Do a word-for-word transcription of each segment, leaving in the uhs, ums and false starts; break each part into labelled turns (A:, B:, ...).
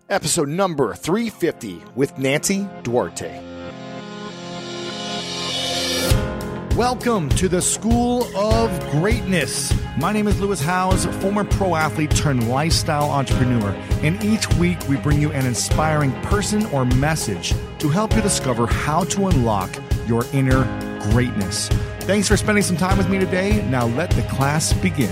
A: Episode number three fifty with Nancy Duarte. Welcome to the School of Greatness. My name is Lewis Howes, former pro athlete turned lifestyle entrepreneur, and each week we bring you an inspiring person or message to help you discover how to unlock your inner greatness. Thanks for spending some time with me today. Now let the class begin.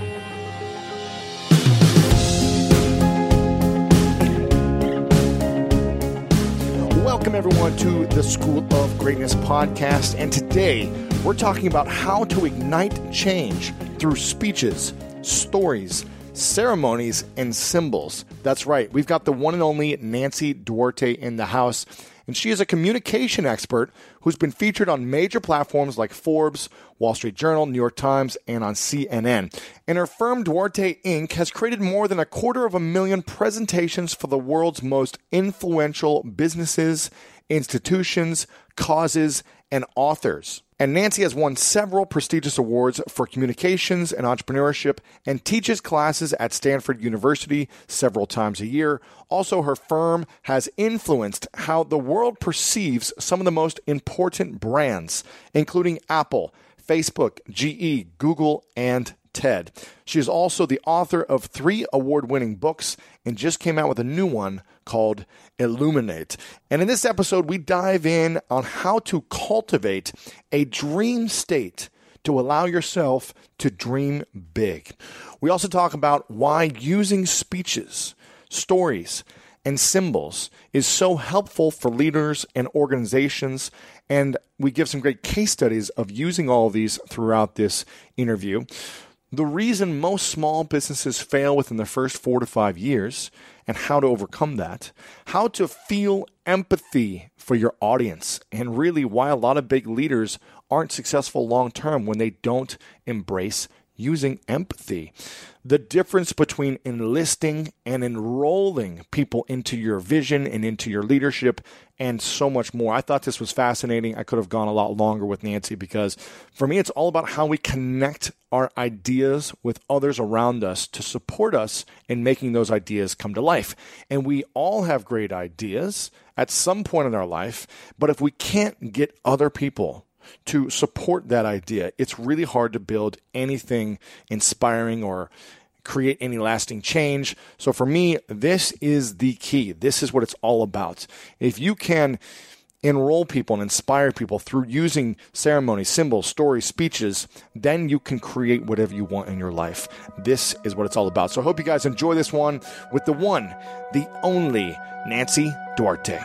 A: Welcome, everyone, to the School of Greatness podcast. And today, we're talking about how to ignite change through speeches, stories, ceremonies, and symbols. That's right. We've got the one and only Nancy Duarte in the house. And she is a communication expert who's been featured on major platforms like Forbes, Wall Street Journal, New York Times, and on C N N. And her firm, Duarte Incorporated, has created more than a quarter of a million presentations for the world's most influential businesses, institutions, causes, and authors. And Nancy has won several prestigious awards for communications and entrepreneurship and teaches classes at Stanford University several times a year. Also, her firm has influenced how the world perceives some of the most important brands, including Apple, Facebook, G E, Google, and TED. She is also the author of three award-winning books and just came out with a new one called Illuminate. And in this episode, we dive in on how to cultivate a dream state to allow yourself to dream big. We also talk about why using speeches, stories, and symbols is so helpful for leaders and organizations. And we give some great case studies of using all of these throughout this interview. The reason most small businesses fail within the first four to five years and how to overcome that, how to feel empathy for your audience, and really why a lot of big leaders aren't successful long-term when they don't embrace using empathy. The difference between enlisting and enrolling people into your vision and into your leadership, and so much more. I thought this was fascinating. I could have gone a lot longer with Nancy because for me, it's all about how we connect our ideas with others around us to support us in making those ideas come to life. And we all have great ideas at some point in our life, but if we can't get other people to support that idea, it's really hard to build anything inspiring or create any lasting change. So for me, this is the key. This is what it's all about. If you can enroll people and inspire people through using ceremonies, symbols, stories, speeches, then you can create whatever you want in your life. This is what it's all about. So I hope you guys enjoy this one with the one, the only Nancy Duarte.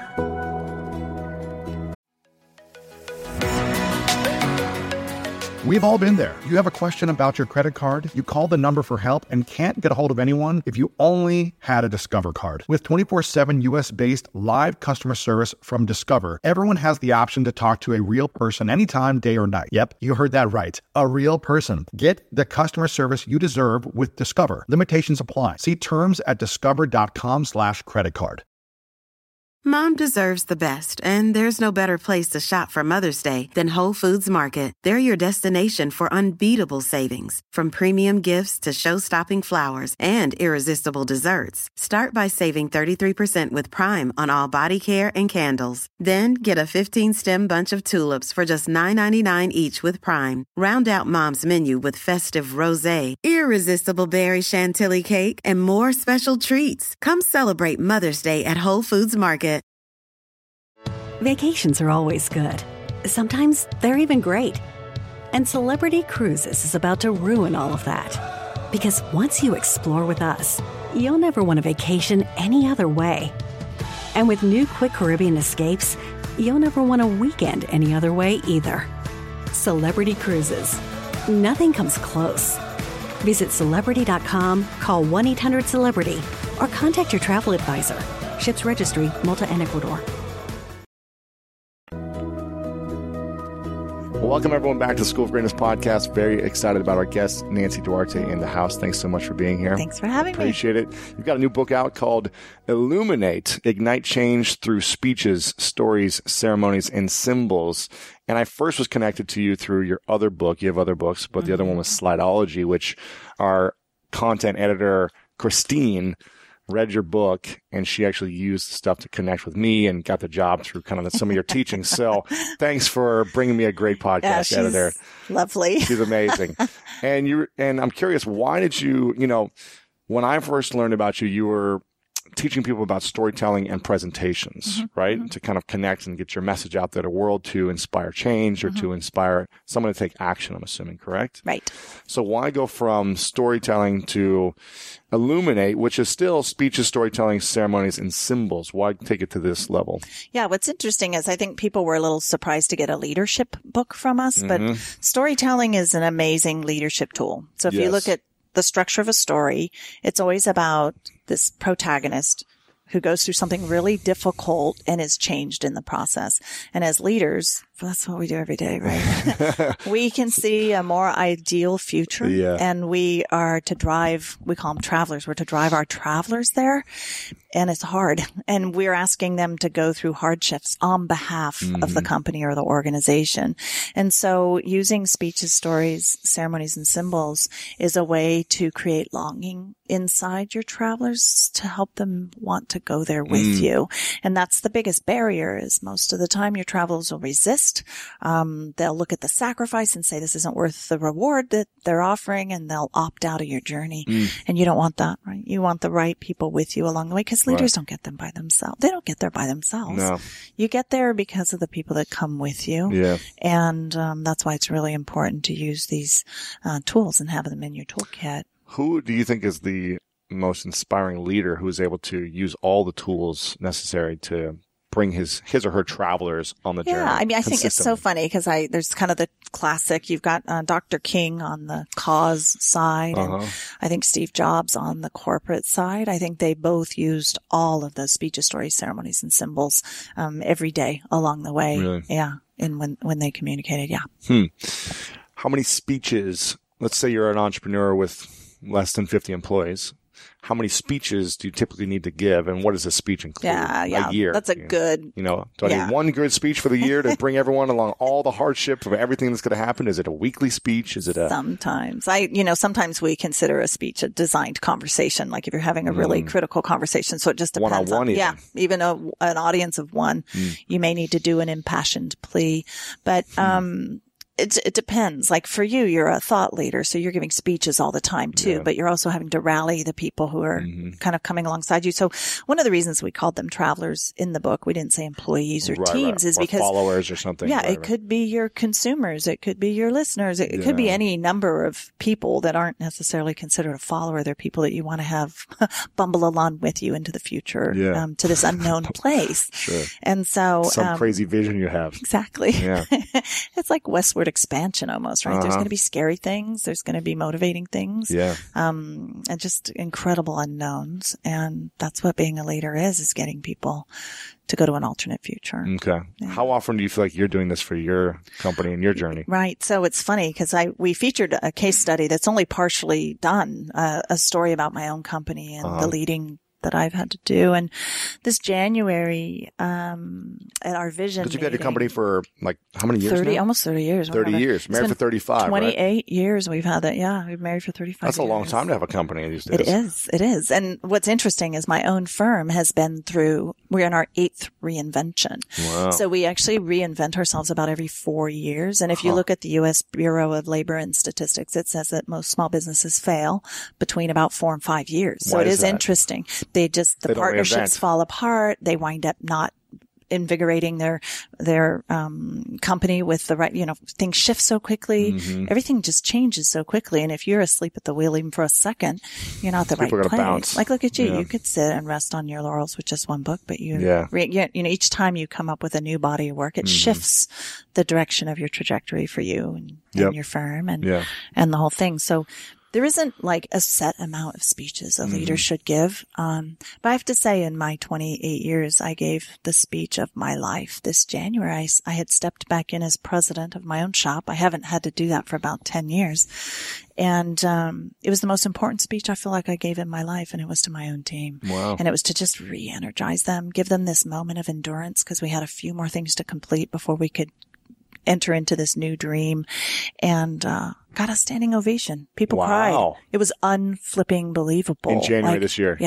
B: We've all been there. You have a question about your credit card, you call the number for help and can't get a hold of anyone if you only had a Discover card. With twenty-four seven U S-based live customer service from Discover, everyone has the option to talk to a real person anytime, day or night. Yep, you heard that right. A real person. Get the customer service you deserve with Discover. Limitations apply. See terms at discover.com slash credit card.
C: Mom deserves the best, and there's no better place to shop for Mother's Day than Whole Foods Market. They're your destination for unbeatable savings, from premium gifts to show-stopping flowers and irresistible desserts. Start by saving thirty-three percent with Prime on all body care and candles. Then get a fifteen-stem bunch of tulips for just nine ninety-nine each with Prime. Round out Mom's menu with festive rosé, irresistible berry chantilly cake, and more special treats. Come celebrate Mother's Day at Whole Foods Market.
D: Vacations are always good. Sometimes they're even great. And Celebrity Cruises is about to ruin all of that. Because once you explore with us, you'll never want a vacation any other way. And with new Quick Caribbean Escapes, you'll never want a weekend any other way either. Celebrity Cruises. Nothing comes close. Visit Celebrity dot com, call one eight hundred celebrity, or contact your travel advisor. Ships Registry, Malta and Ecuador.
A: Well, welcome everyone back to the School of Greatness podcast. Very excited about our guest, Nancy Duarte, in the house. Thanks so much for being here.
E: Thanks for having
A: Appreciate
E: me.
A: Appreciate it. You've got a new book out called Illuminate, Ignite Change Through Speeches, Stories, Ceremonies, and Symbols. And I first was connected to you through your other book. You have other books, but mm-hmm. the other one was Slideology, which our content editor, Christine, read your book, and she actually used the stuff to connect with me and got the job through kind of the, some of your teachings. So thanks for bringing me a great podcast
E: yeah,
A: editor.
E: Lovely.
A: She's amazing. and you and I'm curious, why did you, you know, when I first learned about you, you were teaching people about storytelling and presentations, mm-hmm. right? Mm-hmm. To kind of connect and get your message out there to the world to inspire change or mm-hmm. to inspire someone to take action, I'm assuming, correct?
E: Right.
A: So why go from storytelling to Illuminate, which is still speeches, storytelling, ceremonies, and symbols? Why take it to this level?
E: Yeah, what's interesting is I think people were a little surprised to get a leadership book from us, mm-hmm. but storytelling is an amazing leadership tool. So if yes. you look at the structure of a story, it's always about this protagonist who goes through something really difficult and is changed in the process. And as leaders, that's what we do every day, right? We can see a more ideal future yeah. and we are to drive, we call them travelers. We're to drive our travelers there, and it's hard. And we're asking them to go through hardships on behalf mm-hmm. of the company or the organization. And so using speeches, stories, ceremonies, and symbols is a way to create longing inside your travelers to help them want to go there with mm. you. And that's the biggest barrier is most of the time your travelers will resist. Um, they'll look at the sacrifice and say, this isn't worth the reward that they're offering, and they'll opt out of your journey. Mm. And you don't want that, right? You want the right people with you along the way, because leaders right. don't get them by themselves. They don't get there by themselves.
A: No.
E: You get there because of the people that come with you.
A: Yeah.
E: And, um, that's why it's really important to use these, uh, tools and have them in your toolkit.
A: Who do you think is the most inspiring leader who is able to use all the tools necessary to bring his, his or her travelers on the
E: yeah,
A: journey?
E: Yeah, I mean, I think it's so funny because I, there's kind of the classic. You've got uh, Doctor King on the cause side, uh-huh. and I think Steve Jobs on the corporate side. I think they both used all of those speeches, stories, ceremonies, and symbols um, every day along the way.
A: Really?
E: Yeah, and when when they communicated, yeah.
A: Hmm. How many speeches? Let's say you're an entrepreneur with less than fifty employees. How many speeches do you typically need to give, and what does a speech include?
E: Yeah, yeah,
A: a year.
E: That's a
A: you
E: good.
A: Know, you know, do I
E: yeah.
A: need one good speech for the year to bring everyone along all the hardship of everything that's going to happen? Is it a weekly speech? Is it a?
E: Sometimes I, you know, sometimes we consider a speech a designed conversation. Like if you're having a really mm. critical conversation, so it just depends.
A: One on one,
E: yeah, even a, an audience of one, mm. you may need to do an impassioned plea, but um. Mm. It, it depends. Like for you, you're a thought leader, so you're giving speeches all the time too, yeah. but you're also having to rally the people who are mm-hmm. kind of coming alongside you. So one of the reasons we called them travelers in the book, we didn't say employees or
A: right,
E: teams,
A: right.
E: is
A: or
E: because
A: followers or something.
E: Yeah,
A: right,
E: it
A: right.
E: could be your consumers. It could be your listeners. It, it
A: yeah.
E: could be any number of people that aren't necessarily considered a follower. They're people that you want to have bumble along with you into the future,
A: yeah.
E: um, to this unknown place.
A: Sure.
E: And so,
A: some
E: um,
A: crazy vision you have.
E: Exactly.
A: Yeah.
E: It's like westward expansion almost. Almost, right? Uh-huh. There's going to be scary things. There's going to be motivating things.
A: Yeah.
E: Um, and just incredible unknowns. And that's what being a leader is, is getting people to go to an alternate future.
A: Okay. Yeah. How often do you feel like you're doing this for your company and your journey?
E: Right. So it's funny because I, we featured a case study that's only partially done, uh, a story about my own company and uh-huh. the leading that I've had to do. And this January, um, at our vision
A: Because you've had
E: meeting,
A: your company for like how many years
E: thirty,
A: now?
E: almost thirty years.
A: thirty years. Married for thirty-five,
E: twenty-eight
A: right?
E: years we've had that. Yeah. We've married for thirty-five
A: That's
E: years.
A: a long time to have a company these days.
E: It is. It is. And what's interesting is my own firm has been through, we're in our eighth reinvention.
A: Wow.
E: So we actually reinvent ourselves about every four years. And if huh. you look at the U S Bureau of Labor and Statistics, it says that most small businesses fail between about four and five years. So
A: Why
E: it
A: is
E: is
A: that?
E: interesting. They just, the
A: They don't
E: partnerships
A: reinvent.
E: fall apart. They wind up not invigorating their, their, um, company with the right, you know, things shift so quickly.
A: Mm-hmm.
E: Everything just changes so quickly. And if you're asleep at the wheel even for a second, you're not the
A: People
E: right
A: are gonna
E: place.
A: bounce.
E: Like, look at you.
A: Yeah.
E: You could sit and rest on your laurels with just one book, but you,
A: Yeah.
E: re, you, you know, each time you come up with a new body of work, it
A: Mm-hmm.
E: shifts the direction of your trajectory for you and,
A: Yep.
E: and your firm and,
A: Yeah.
E: and the whole thing. So, there isn't like a set amount of speeches a leader mm-hmm. should give. Um, but I have to say in my twenty-eight years, I gave the speech of my life this January. I, I had stepped back in as president of my own shop. I haven't had to do that for about ten years. And, um, it was the most important speech I feel like I gave in my life. And it was to my own team.
A: Wow.
E: And it was to just re-energize them, give them this moment of endurance because we had a few more things to complete before we could enter into this new dream, and uh got a standing ovation. People
A: wow.
E: cried. It was unflipping believable.
A: In January
E: like,
A: this year.
E: Yeah.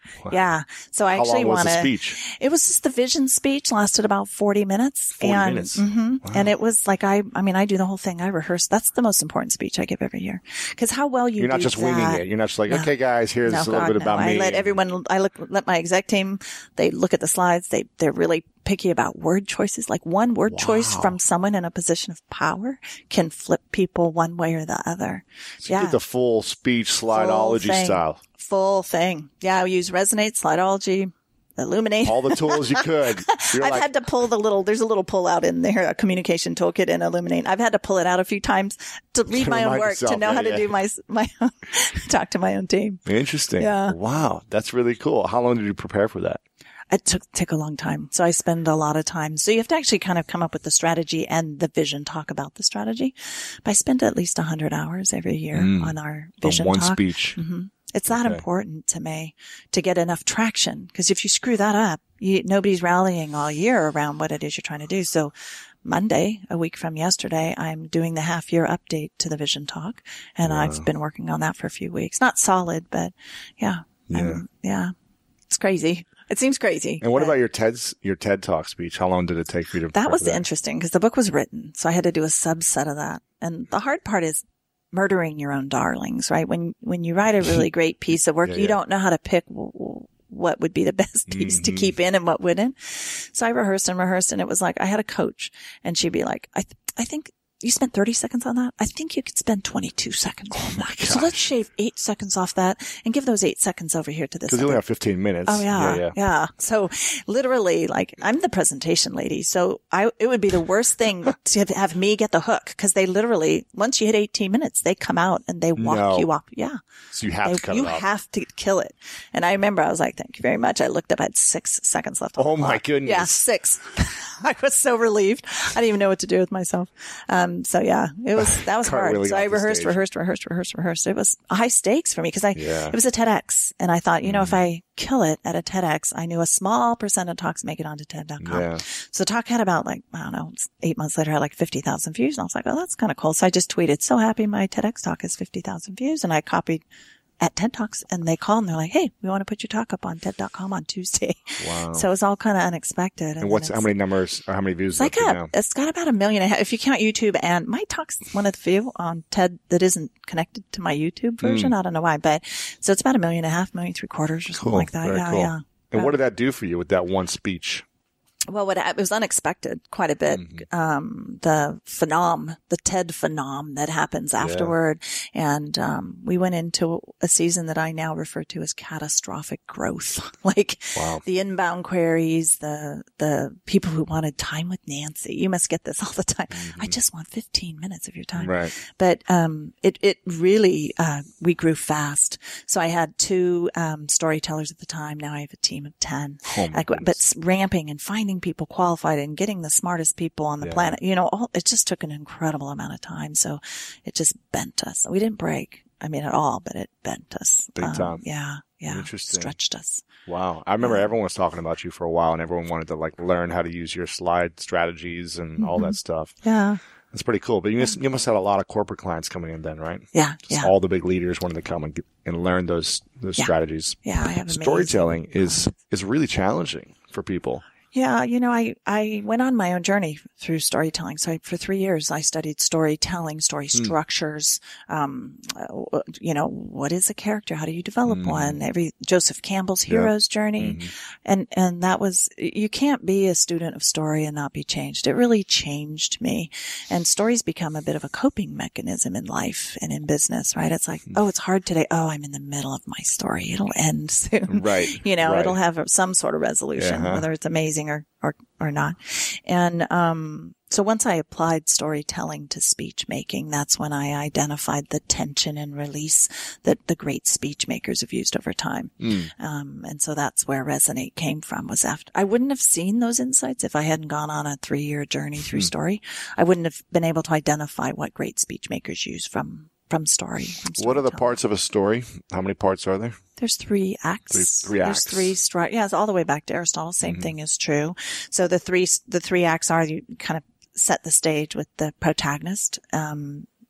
E: Wow. Yeah. So I
A: How
E: actually
A: long was
E: want
A: the
E: to,
A: speech?
E: it was just the vision speech, lasted about forty minutes.
A: forty
E: and,
A: minutes.
E: Mm-hmm,
A: Wow.
E: And it was like, I, I mean, I do the whole thing. I rehearse. That's the most important speech I give every year. Cause how well you
A: You're not
E: do
A: just
E: that,
A: winging it. You're not just like,
E: no.
A: okay, guys, here's
E: no,
A: a little
E: God,
A: bit
E: no.
A: about
E: I
A: me.
E: let everyone, I look, let my exec team, they look at the slides. They, they're really picky about word choices. Like one word
A: Wow.
E: choice from someone in a position of power can flip people one way or the other.
A: So
E: yeah.
A: you did the full speech slideology
E: Full thing.
A: style.
E: Full thing. Yeah. We use Resonate, Slideology, Illuminate.
A: All the tools you could. You're
E: I've
A: like,
E: had to pull the little, there's a little pull out in there, a communication toolkit in Illuminate. I've had to pull it out a few times to read
A: To
E: my own
A: remind
E: work,
A: yourself,
E: to know
A: yeah,
E: how to
A: yeah.
E: do my, my, talk to my own team.
A: Interesting.
E: Yeah.
A: Wow. That's really cool. How long did you prepare for that?
E: It took, took a long time. So I spend a lot of time. So you have to actually kind of come up with the strategy and the vision, talk about the strategy. But I spend at least a hundred hours every year
A: Mm.
E: on our vision
A: On one
E: talk.
A: speech.
E: Mm-hmm. It's that
A: Okay.
E: important to me to get enough traction. Because if you screw that up, you, nobody's rallying all year around what it is you're trying to do. So Monday, a week from yesterday, I'm doing the half year update to the vision talk. And
A: Wow.
E: I've been working on that for a few weeks. Not solid, but yeah.
A: Yeah.
E: I'm- yeah. It's crazy. It seems crazy.
A: And what
E: but-
A: about your TED's, your TED Talk speech? How long did it take for you to prepare
E: That was
A: for that?
E: interesting because the book was written. So I had to do a subset of that. And the hard part is murdering your own darlings, right? When, when you write a really great piece of work,
A: Yeah,
E: you
A: yeah.
E: don't know how to pick w- w- what would be the best piece
A: Mm-hmm.
E: to keep in and what wouldn't. So I rehearsed and rehearsed, and it was like, I had a coach and she'd be like, I, th- I think you spent thirty seconds on that. I think you could spend twenty-two seconds on that. So let's shave eight seconds off that and give those eight seconds over here to this.
A: Because you only
E: other-
A: have fifteen minutes.
E: Oh yeah,
A: Yeah.
E: yeah,
A: yeah.
E: So literally, like, I'm the presentation lady. So I, it would be the worst thing to have me get the hook because they literally, once you hit eighteen minutes, they come out and they walk
A: No.
E: you off. Yeah.
A: So you have
E: They-
A: to cut
E: you
A: it off.
E: have to kill it. And I remember I was like, thank you very much. I looked up, I had six seconds left on
A: Oh
E: the
A: my
E: clock.
A: goodness.
E: Yeah, six. I was so relieved. I didn't even know what to do with myself. Um, so yeah, it was, that was hard.
A: Cartwheeling
E: So I
A: off the
E: rehearsed,
A: stage.
E: rehearsed, rehearsed, rehearsed, rehearsed. It was high stakes for me because I,
A: Yeah.
E: it was a TEDx. And I thought, you know, if I kill it at a TEDx, I knew a small percent of talks make it onto TED dot com.
A: Yeah.
E: So talk had about like, I don't know, eight months later, I had like fifty thousand views. And I was like, oh, that's kind of cool. So I just tweeted, so happy my TEDx talk has fifty thousand views. And I copied at TED Talks and they called and they're like, hey, we want to put your talk up on TED dot com on Tuesday.
A: Wow.
E: So it was all kind of unexpected.
A: And
E: then
A: what's, how
E: it's-
A: many numbers or how many views
E: it's
A: is
E: like
A: that
E: a,
A: now?
E: it's got about a million and a half. If you count YouTube, and my talk's one of the few on TED that isn't connected to my YouTube version. I don't know why, but so it's about a million and a half, million three quarters or something
A: Cool.
E: like that.
A: Very
E: yeah,
A: cool.
E: yeah.
A: And what did that do for you with that one speech?
E: Well, what it was unexpected quite a bit.
A: Mm-hmm.
E: Um, the phenom, the TED phenom that happens afterward. And, um, we went into a season that I now refer to as catastrophic growth. like
A: Wow.
E: the inbound queries, the, the people who wanted time with Nancy. You must get this all the time. I just want fifteen minutes of your time.
A: Mm-hmm. Right.
E: But, um, it, it really, uh, we grew fast. So I had two, um, storytellers at the time. Now I have a team of ten.
A: Oh my
E: Like,
A: goodness.
E: but s- ramping and finding people qualified and getting the smartest people on the
A: Yeah.
E: planet, you know, all, it just took an incredible amount of time. So it just bent us. We didn't break. I mean, at all, but it bent us.
A: Big
E: Um,
A: time.
E: Yeah. Yeah.
A: Interesting.
E: Stretched us.
A: Wow. I remember everyone was talking about you for a while and everyone wanted to like learn how to use your slide strategies and all
E: Mm-hmm.
A: that stuff.
E: Yeah.
A: That's pretty cool. But you must, you must have a lot of corporate clients coming in then, right?
E: Yeah.
A: Just
E: Yeah.
A: all the big leaders wanted to come and, get, and learn those, those
E: Yeah.
A: strategies.
E: Yeah. I have amazing-
A: Storytelling is, is really challenging for people.
E: Yeah, you know, I, I went on my own journey through storytelling. So I, for three years, I studied storytelling, story structures. Um, uh, you know, what is a character? How do you develop one? Every Joseph Campbell's hero's journey, and and that was, you can't be a student of story and not be changed. It really changed me, and stories become a bit of a coping mechanism in life and in business, right? It's like, oh, it's hard today. Oh, I'm in the middle of my story. It'll end soon,
A: Right.
E: You know,
A: Right.
E: it'll have some sort of resolution,
A: Uh-huh.
E: whether it's amazing or, or, or not. And, um, so once I applied storytelling to speech making, that's when I identified the tension and release that the great speech makers have used over time.
A: Mm.
E: Um, and so that's where Resonate came from, was after I wouldn't have seen those insights if I hadn't gone on a three year journey through story. I wouldn't have been able to identify what great speech makers use from, from story. From
A: What are the
E: storytelling.
A: parts of a story? How many parts are there?
E: There's three acts.
A: Three- three
E: There's
A: acts.
E: three stri- yeah, it's all the way back to Aristotle. Same
A: Mm-hmm.
E: thing is true. So the three, the three acts are, you kind of set the stage with the protagonist. Um,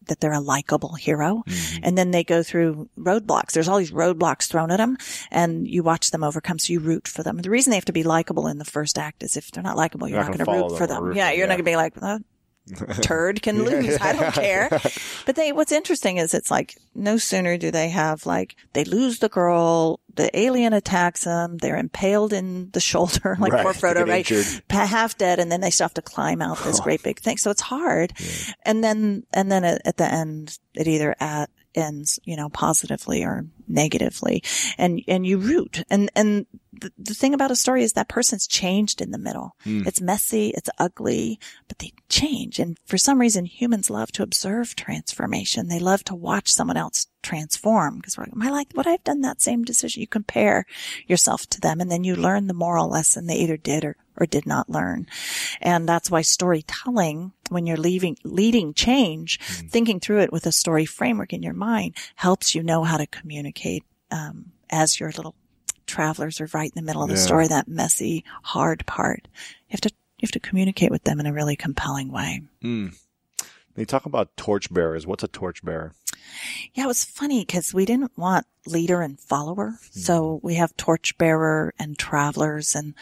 E: that they're a likable hero.
A: Mm-hmm.
E: And then they go through roadblocks. There's all these roadblocks thrown at them, and you watch them overcome. So you root for them. The reason they have to be likable in the first act is if they're not likable, you're, you're not, not going to root for them. them. Yeah, you're yeah. not going to be like, oh, turd can lose. I don't care. But they, what's interesting is it's like no sooner do they have like, they lose the girl, the alien attacks them, they're impaled in the shoulder, like right. poor Frodo, right? Injured. Half dead. And then they still have to climb out this great big thing. So it's hard. Yeah. And then, and then at, at the end, it either at, ends, you know, positively or negatively. And, and you root. And, and the, the thing about a story is that person's changed in the middle. Mm. It's messy. It's ugly, but they change. And for some reason, humans love to observe transformation. They love to watch someone else transform because we're like, am I like, would I have done that same decision? You compare yourself to them and then you learn the moral lesson they either did or, or did not learn. And that's why storytelling, when you're leaving, leading change, mm. thinking through it with a story framework in your mind helps you know how to communicate, um, as your little travelers are right in the middle of the yeah. story, that messy, hard part. You have to, you have to communicate with them in a really compelling way.
A: Mm. You talk about torchbearers. What's a torchbearer?
E: Yeah, it was funny because we didn't want leader and follower. Mm. So we have torchbearer and travelers, and,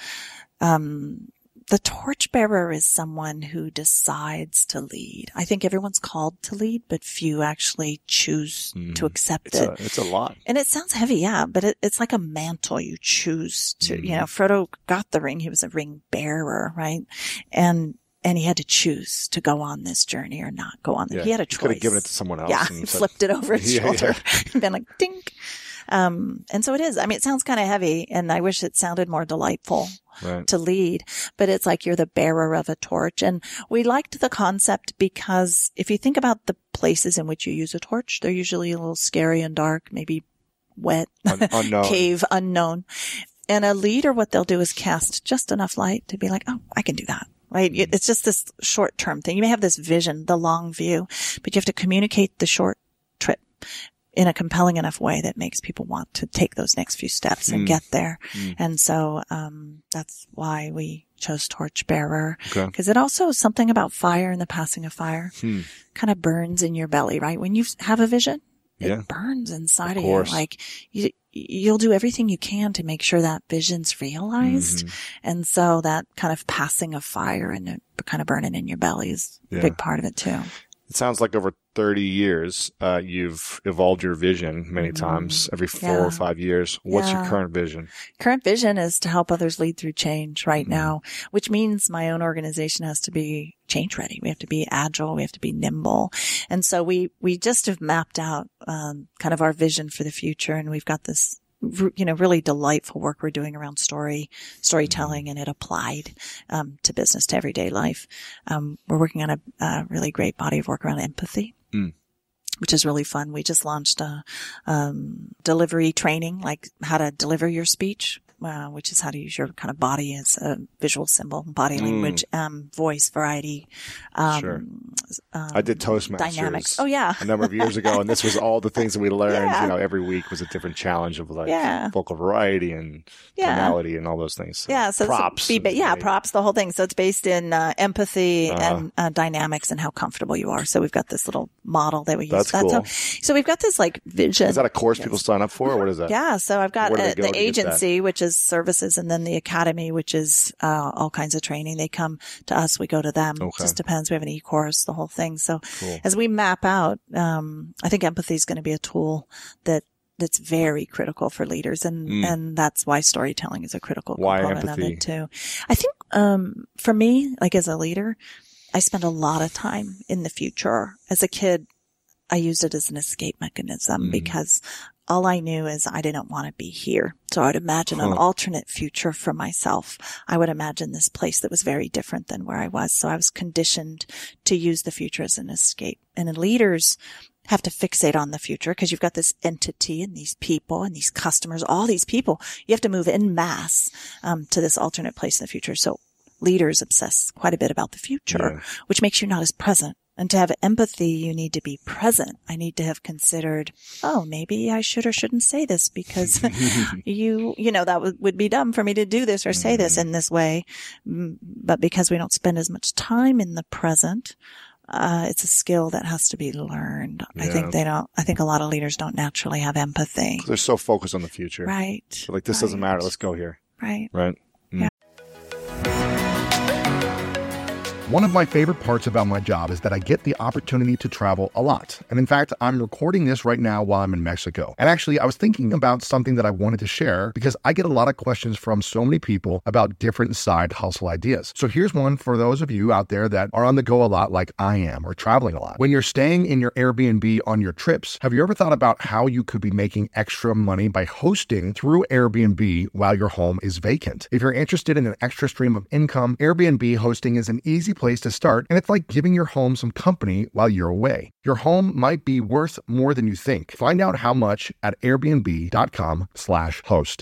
E: um, the torchbearer is someone who decides to lead. I think everyone's called to lead, but few actually choose mm. to accept
A: it's
E: it.
A: A, it's a lot.
E: And it sounds heavy, yeah, but it, it's like a mantle you choose to, mm. you know, Frodo got the ring. He was a ring bearer, right? And, and he had to choose to go on this journey or not go on.
A: Yeah.
E: He had a choice.
A: He could have given it to someone else.
E: Yeah, he said, flipped it over his
A: yeah,
E: shoulder
A: yeah.
E: and been like, dink. Um, and so it is. I mean, it sounds kind of heavy, and I wish it sounded more delightful right. to lead, but it's like you're the bearer of a torch. And we liked the concept because if you think about the places in which you use a torch, they're usually a little scary and dark, maybe wet, Un- unknown. cave, unknown. And a leader, what they'll do is cast just enough light to be like, oh, I can do that. Right? It's just this short term thing. You may have this vision, the long view, but you have to communicate the short trip in a compelling enough way that makes people want to take those next few steps and mm. get there. Mm. And so, um, that's why we chose torchbearer. Okay. Cause it also is something about fire and the passing of fire hmm. kind of burns in your belly, right? When you have a vision, it yeah. burns inside of, of you. Like you, you'll do everything you can to make sure that vision's realized. Mm-hmm. And so that kind of passing of fire and it kind of burning in your belly is yeah. a big part of it too.
A: It sounds like over thirty years, uh, you've evolved your vision many times, every four yeah. or five years. What's yeah. your current vision?
E: Current vision is to help others lead through change right mm-hmm. now, which means my own organization has to be change ready. We have to be agile. We have to be nimble. And so we, we just have mapped out, um, kind of our vision for the future. And we've got this, you know, really delightful work we're doing around story, storytelling mm-hmm. and it applied, um, to business, to everyday life. Um, we're working on a, a really great body of work around empathy. Mm. Which is really fun. We just launched a, um, delivery training, like how to deliver your speech, uh, which is how to use your kind of body as a visual symbol, body mm. language, um, voice, variety. Um,
A: sure. Um, I did Toastmasters.
E: Dynamics. Oh, yeah.
A: a number of years ago. And this was all the things that we learned, yeah. you know, every week was a different challenge of like yeah. vocal variety and yeah. tonality and all those things. So
E: yeah. So
A: props.
E: Be, yeah. Great. Props, the whole thing. So it's based in, uh, empathy uh-huh. and, uh, dynamics and how comfortable you are. So we've got this little model that we use.
A: That's, That's cool.
E: How, so we've got this like vision.
A: Is that a course yes. people sign up for or what is that?
E: Yeah. So I've got uh, the agency, which is services, and then the academy, which is, uh, all kinds of training. They come to us. We go to them. Okay. Just depends. We have an e-course, the whole thing. So cool. as we map out, um, I think empathy is going to be a tool that, that's very critical for leaders. And, mm. and that's why storytelling is a critical
A: why
E: component
A: empathy?
E: of it too. I think, um, for me, like as a leader, I spend a lot of time in the future. As a kid, I used it as an escape mechanism mm. because all I knew is I didn't want to be here. So I would imagine huh. an alternate future for myself. I would imagine this place that was very different than where I was. So I was conditioned to use the future as an escape. And leaders have to fixate on the future because you've got this entity and these people and these customers, all these people. You have to move en masse um, to this alternate place in the future. So leaders obsess quite a bit about the future, yeah. which makes you not as present. And to have empathy, you need to be present. I need to have considered, oh, maybe I should or shouldn't say this because you, you know, that w- would be dumb for me to do this or say this in this way. But because we don't spend as much time in the present, uh, it's a skill that has to be learned.
A: Yeah.
E: I think they don't, I think a lot of leaders don't naturally have empathy.
A: They're so focused on the future.
E: Right.
A: They're like, this
E: right.
A: doesn't matter. Let's go here.
E: Right.
A: Right. Mm.
E: Yeah.
B: One of my favorite parts about my job is that I get the opportunity to travel a lot. And in fact, I'm recording this right now while I'm in Mexico. And actually, I was thinking about something that I wanted to share because I get a lot of questions from so many people about different side hustle ideas. So here's one for those of you out there that are on the go a lot like I am or traveling a lot. When you're staying in your Airbnb on your trips, have you ever thought about how you could be making extra money by hosting through Airbnb while your home is vacant? If you're interested in an extra stream of income, Airbnb hosting is an easy place to start, and it's like giving your home some company while you're away. Your home might be worth more than you think. Find out how much at airbnb.com slash host.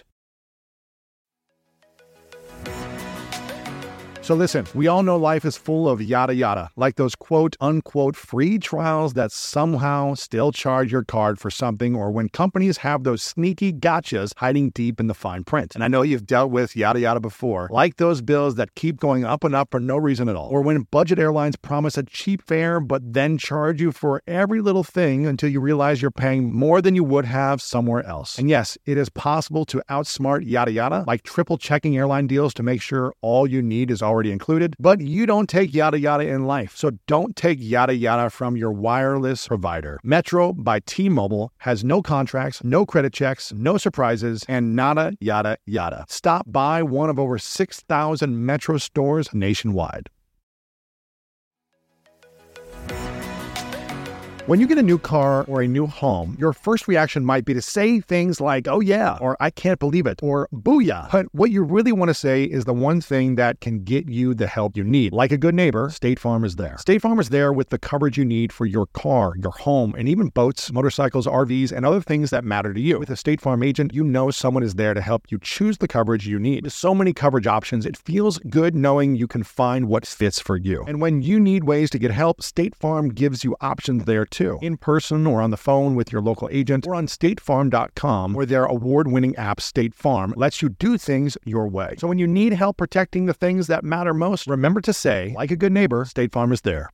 B: So listen, we all know life is full of yada yada, like those quote unquote free trials that somehow still charge your card for something, or when companies have those sneaky gotchas hiding deep in the fine print. And I know you've dealt with yada yada before, like those bills that keep going up and up for no reason at all, or when budget airlines promise a cheap fare but then charge you for every little thing until you realize you're paying more than you would have somewhere else. And yes, it is possible to outsmart yada yada, like triple checking airline deals to make sure all you need is already already included, but you don't take yada yada in life. So don't take yada yada from your wireless provider. Metro by T-Mobile has no contracts, no credit checks, no surprises, and nada yada yada. Stop by one of over six thousand Metro stores nationwide. When you get a new car or a new home, your first reaction might be to say things like, oh yeah, or I can't believe it, or booyah. But what you really want to say is the one thing that can get you the help you need. Like a good neighbor, State Farm is there. State Farm is there with the coverage you need for your car, your home, and even boats, motorcycles, R Vs, and other things that matter to you. With a State Farm agent, you know someone is there to help you choose the coverage you need. With so many coverage options, it feels good knowing you can find what fits for you. And when you need ways to get help, State Farm gives you options there too. Too. In person or on the phone with your local agent or on state farm dot com, where their award-winning app State Farm lets you do things your way. So when you need help protecting the things that matter most, remember to say, like a good neighbor, State Farm is there.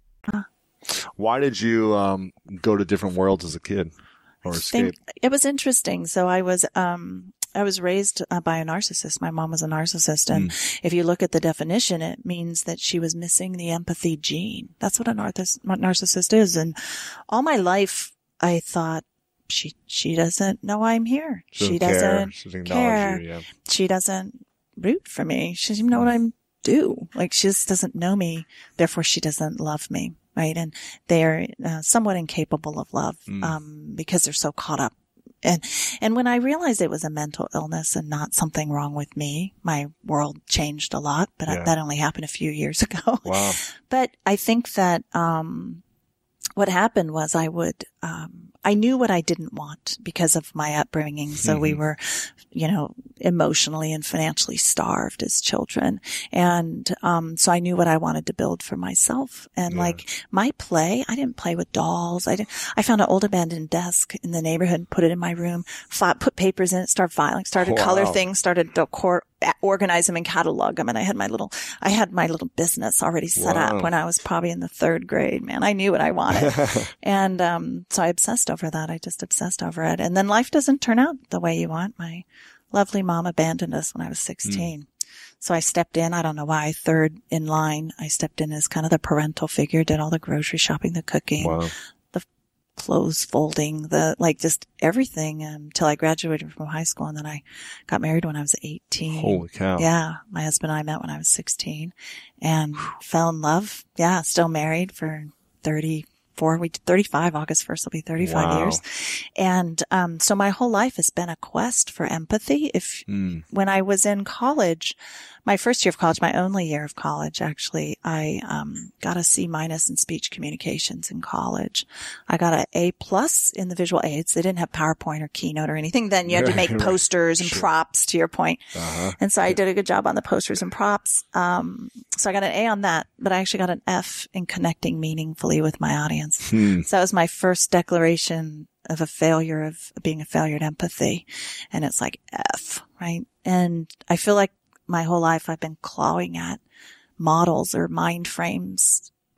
A: Why did you um, go to different worlds as a kid or escape?
E: It was interesting. So I was um, I was raised uh, by a narcissist. My mom was a narcissist. And mm. if you look at the definition, it means that she was missing the empathy gene. That's what a narciss- narcissist is. And all my life, I thought, she, she doesn't know I'm here.
A: She,
E: she
A: doesn't
E: doesn't
A: She doesn't
E: care.
A: You, yeah.
E: She doesn't root for me. She doesn't even know what I'm do. Like, she just doesn't know me. Therefore, she doesn't love me. Right. And they're uh, somewhat incapable of love, mm. um, because they're so caught up. And, and when I realized it was a mental illness and not something wrong with me, my world changed a lot, but yeah. I, that only happened a few years ago.
A: Wow.
E: But I think that, um, what happened was I would, um, I knew what I didn't want because of my upbringing. So mm-hmm. we were, you know, emotionally and financially starved as children. And, um, so I knew what I wanted to build for myself. And yeah. like my play, I didn't play with dolls. I didn't, I found an old abandoned desk in the neighborhood, put it in my room, fought, put papers in it, started filing, started wow. color things, started decor, organize them and catalog them. And I had my little, I had my little business already set wow. up when I was probably in the third grade, man. I knew what I wanted. and, um, so I obsessed over that. I just obsessed over it. And then life doesn't turn out the way you want. My lovely mom abandoned us when I was sixteen. Mm. So I stepped in. I don't know why. Third in line. I stepped in as kind of the parental figure, did all the grocery shopping, the cooking,
A: wow.
E: the clothes folding, the, like just everything until I graduated from high school. And then I got married when I was eighteen.
A: Holy cow.
E: Yeah. My husband and I met when I was sixteen and fell in love. Yeah. Still married for thirty Four, we thirty-five, August first will be thirty-five
A: wow.
E: years. And, um, so my whole life has been a quest for empathy. If, mm. when I was in college, my first year of college, my only year of college, actually, I, um, got a C minus in speech communications in college. I got an A plus in the visual aids. They didn't have PowerPoint or Keynote or anything. Then you had to make posters and sure. props, to your point. Uh-huh. And so I did a good job on the posters and props. Um, so I got an A on that, but I actually got an F in connecting meaningfully with my audience. Hmm. So that was my first declaration of a failure of being a failure at empathy. And it's like F, right? And I feel like my whole life I've been clawing at models or mind frames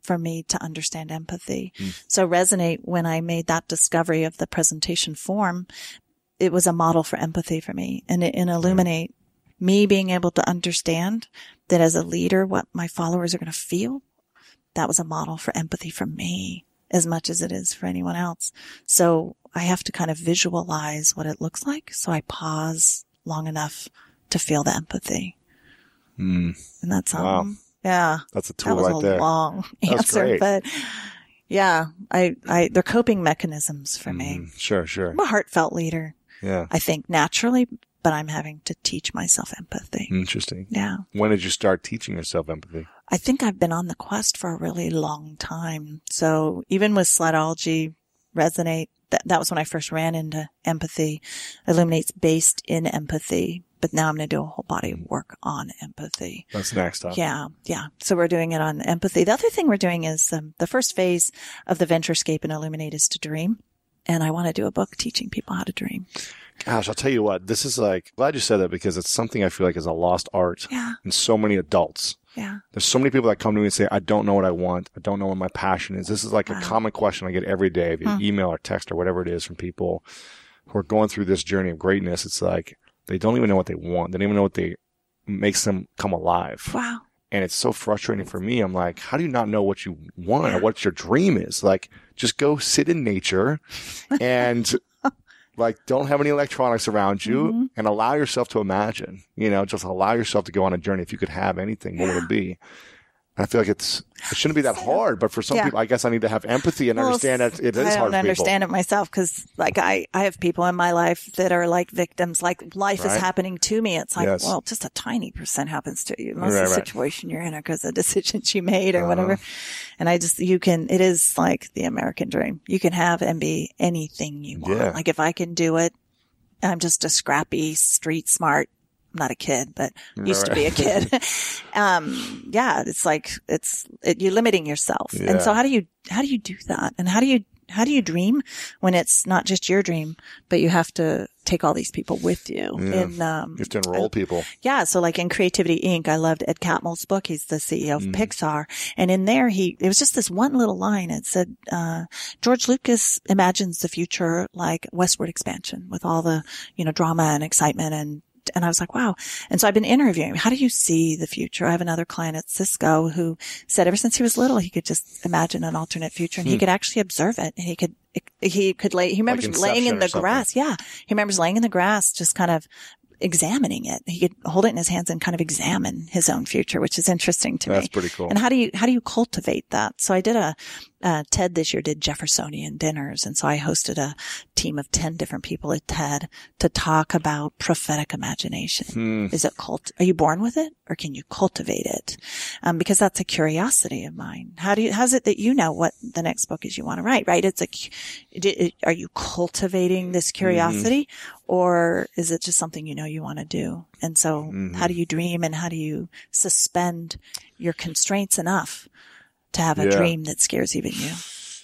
E: for me to understand empathy. Mm. So Resonate, when I made that discovery of the presentation form, it was a model for empathy for me. And in Illuminate, mm. me being able to understand that as a leader, what my followers are going to feel, that was a model for empathy for me as much as it is for anyone else. So I have to kind of visualize what it looks like. So I pause long enough to feel the empathy. Mm. And that's, um, wow. yeah.
A: That's a tool
E: that was
A: right
E: a
A: there.
E: long answer, but yeah, I, I, they're coping mechanisms for mm. me.
A: Sure, sure.
E: I'm a heartfelt leader.
A: Yeah.
E: I think naturally, but I'm having to teach myself empathy.
A: Interesting.
E: Yeah.
A: When did you start teaching yourself empathy?
E: I think I've been on the quest for a really long time. So even with Slatology, Resonate, that, that was when I first ran into empathy. Illuminate's based in empathy, but now I'm going to do a whole body of work on empathy.
A: That's next time.
E: Yeah. Yeah. So we're doing it on empathy. The other thing we're doing is um, the first phase of the Venturescape in Illuminate is to dream. And I want to do a book teaching people how to dream.
A: Gosh, I'll tell you what, this is like, glad you said that because it's something I feel like is a lost art
E: yeah.
A: in so many adults.
E: Yeah.
A: There's so many people that come to me and say, I don't know what I want. I don't know what my passion is. This is like wow. a common question I get every day via hmm. email or text or whatever it is from people who are going through this journey of greatness. It's like, they don't even know what they want. They don't even know what they makes them come alive.
E: Wow.
A: And it's so frustrating for me. I'm like, how do you not know what you want or what your dream is? Like, just go sit in nature and like, don't have any electronics around you mm-hmm. and allow yourself to imagine, you know, just allow yourself to go on a journey. If you could have anything, what yeah. would it be? And I feel like it's, it shouldn't be that hard, but for some yeah. people, I guess I need to have empathy and well, understand that it is hard for people.
E: I don't understand it myself because like I, I have people in my life that are like victims, like life right. is happening to me. It's like, yes. well, just a tiny percent happens to you. Most right, of the right. situation you're in are because of decisions you made or uh-huh. whatever. And I just, you can, it is like the American dream. You can have and be anything you want.
A: Yeah.
E: Like if I can do it, I'm just a scrappy, street smart, not a kid, but used right. to be a kid. um, yeah, it's like, it's, it, you're limiting yourself. Yeah. And so how do you, how do you do that? And how do you, how do you dream when it's not just your dream, but you have to take all these people with you?
A: Yeah.
E: And, um,
A: you have to enroll I, people.
E: Yeah. So like in Creativity Incorporated, I loved Ed Catmull's book. He's the C E O of mm. Pixar. And in there, he, it was just this one little line. It said, uh, George Lucas imagines the future like westward expansion with all the, you know, drama and excitement and, And I was like, wow. And so I've been interviewing. How do you see the future? I have another client at Cisco who said ever since he was little, he could just imagine an alternate future and hmm. he could actually observe it. And he could, he could lay, he remembers like laying in the grass. Yeah. He remembers laying in the grass, just kind of examining it. He could hold it in his hands and kind of examine his own future, which is interesting to
A: That's
E: me.
A: That's pretty cool.
E: And how do you, how do you cultivate that? So I did a, uh, TED this year did Jeffersonian dinners. And so I hosted a team of ten different people at TED to talk about prophetic imagination. Hmm. Is it cult? Are you born with it or can you cultivate it? Um, because that's a curiosity of mine. How do you, how's it that you know what the next book is you want to write, right? It's a, are you cultivating this curiosity mm-hmm. or is it just something you know you want to do? And so mm-hmm. how do you dream and how do you suspend your constraints enough to have a yeah. dream that scares even you?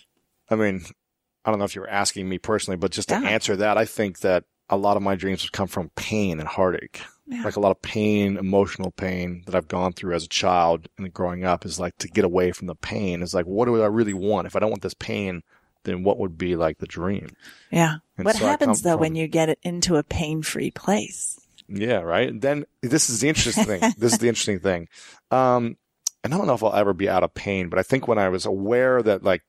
A: I mean, I don't know if you were asking me personally, but just to
E: yeah.
A: answer that, I think that a lot of my dreams have come from pain and heartache.
E: Yeah.
A: Like a lot of pain, emotional pain that I've gone through as a child and growing up is like to get away from the pain. It's like, what do I really want? If I don't want this pain, then what would be like the dream?
E: Yeah.
A: And
E: what
A: so
E: happens though
A: from,
E: when you get it into a pain-free place?
A: Yeah, right. And then this is the interesting thing. This is the interesting thing. Um, and I don't know if I'll ever be out of pain, but I think when I was aware that like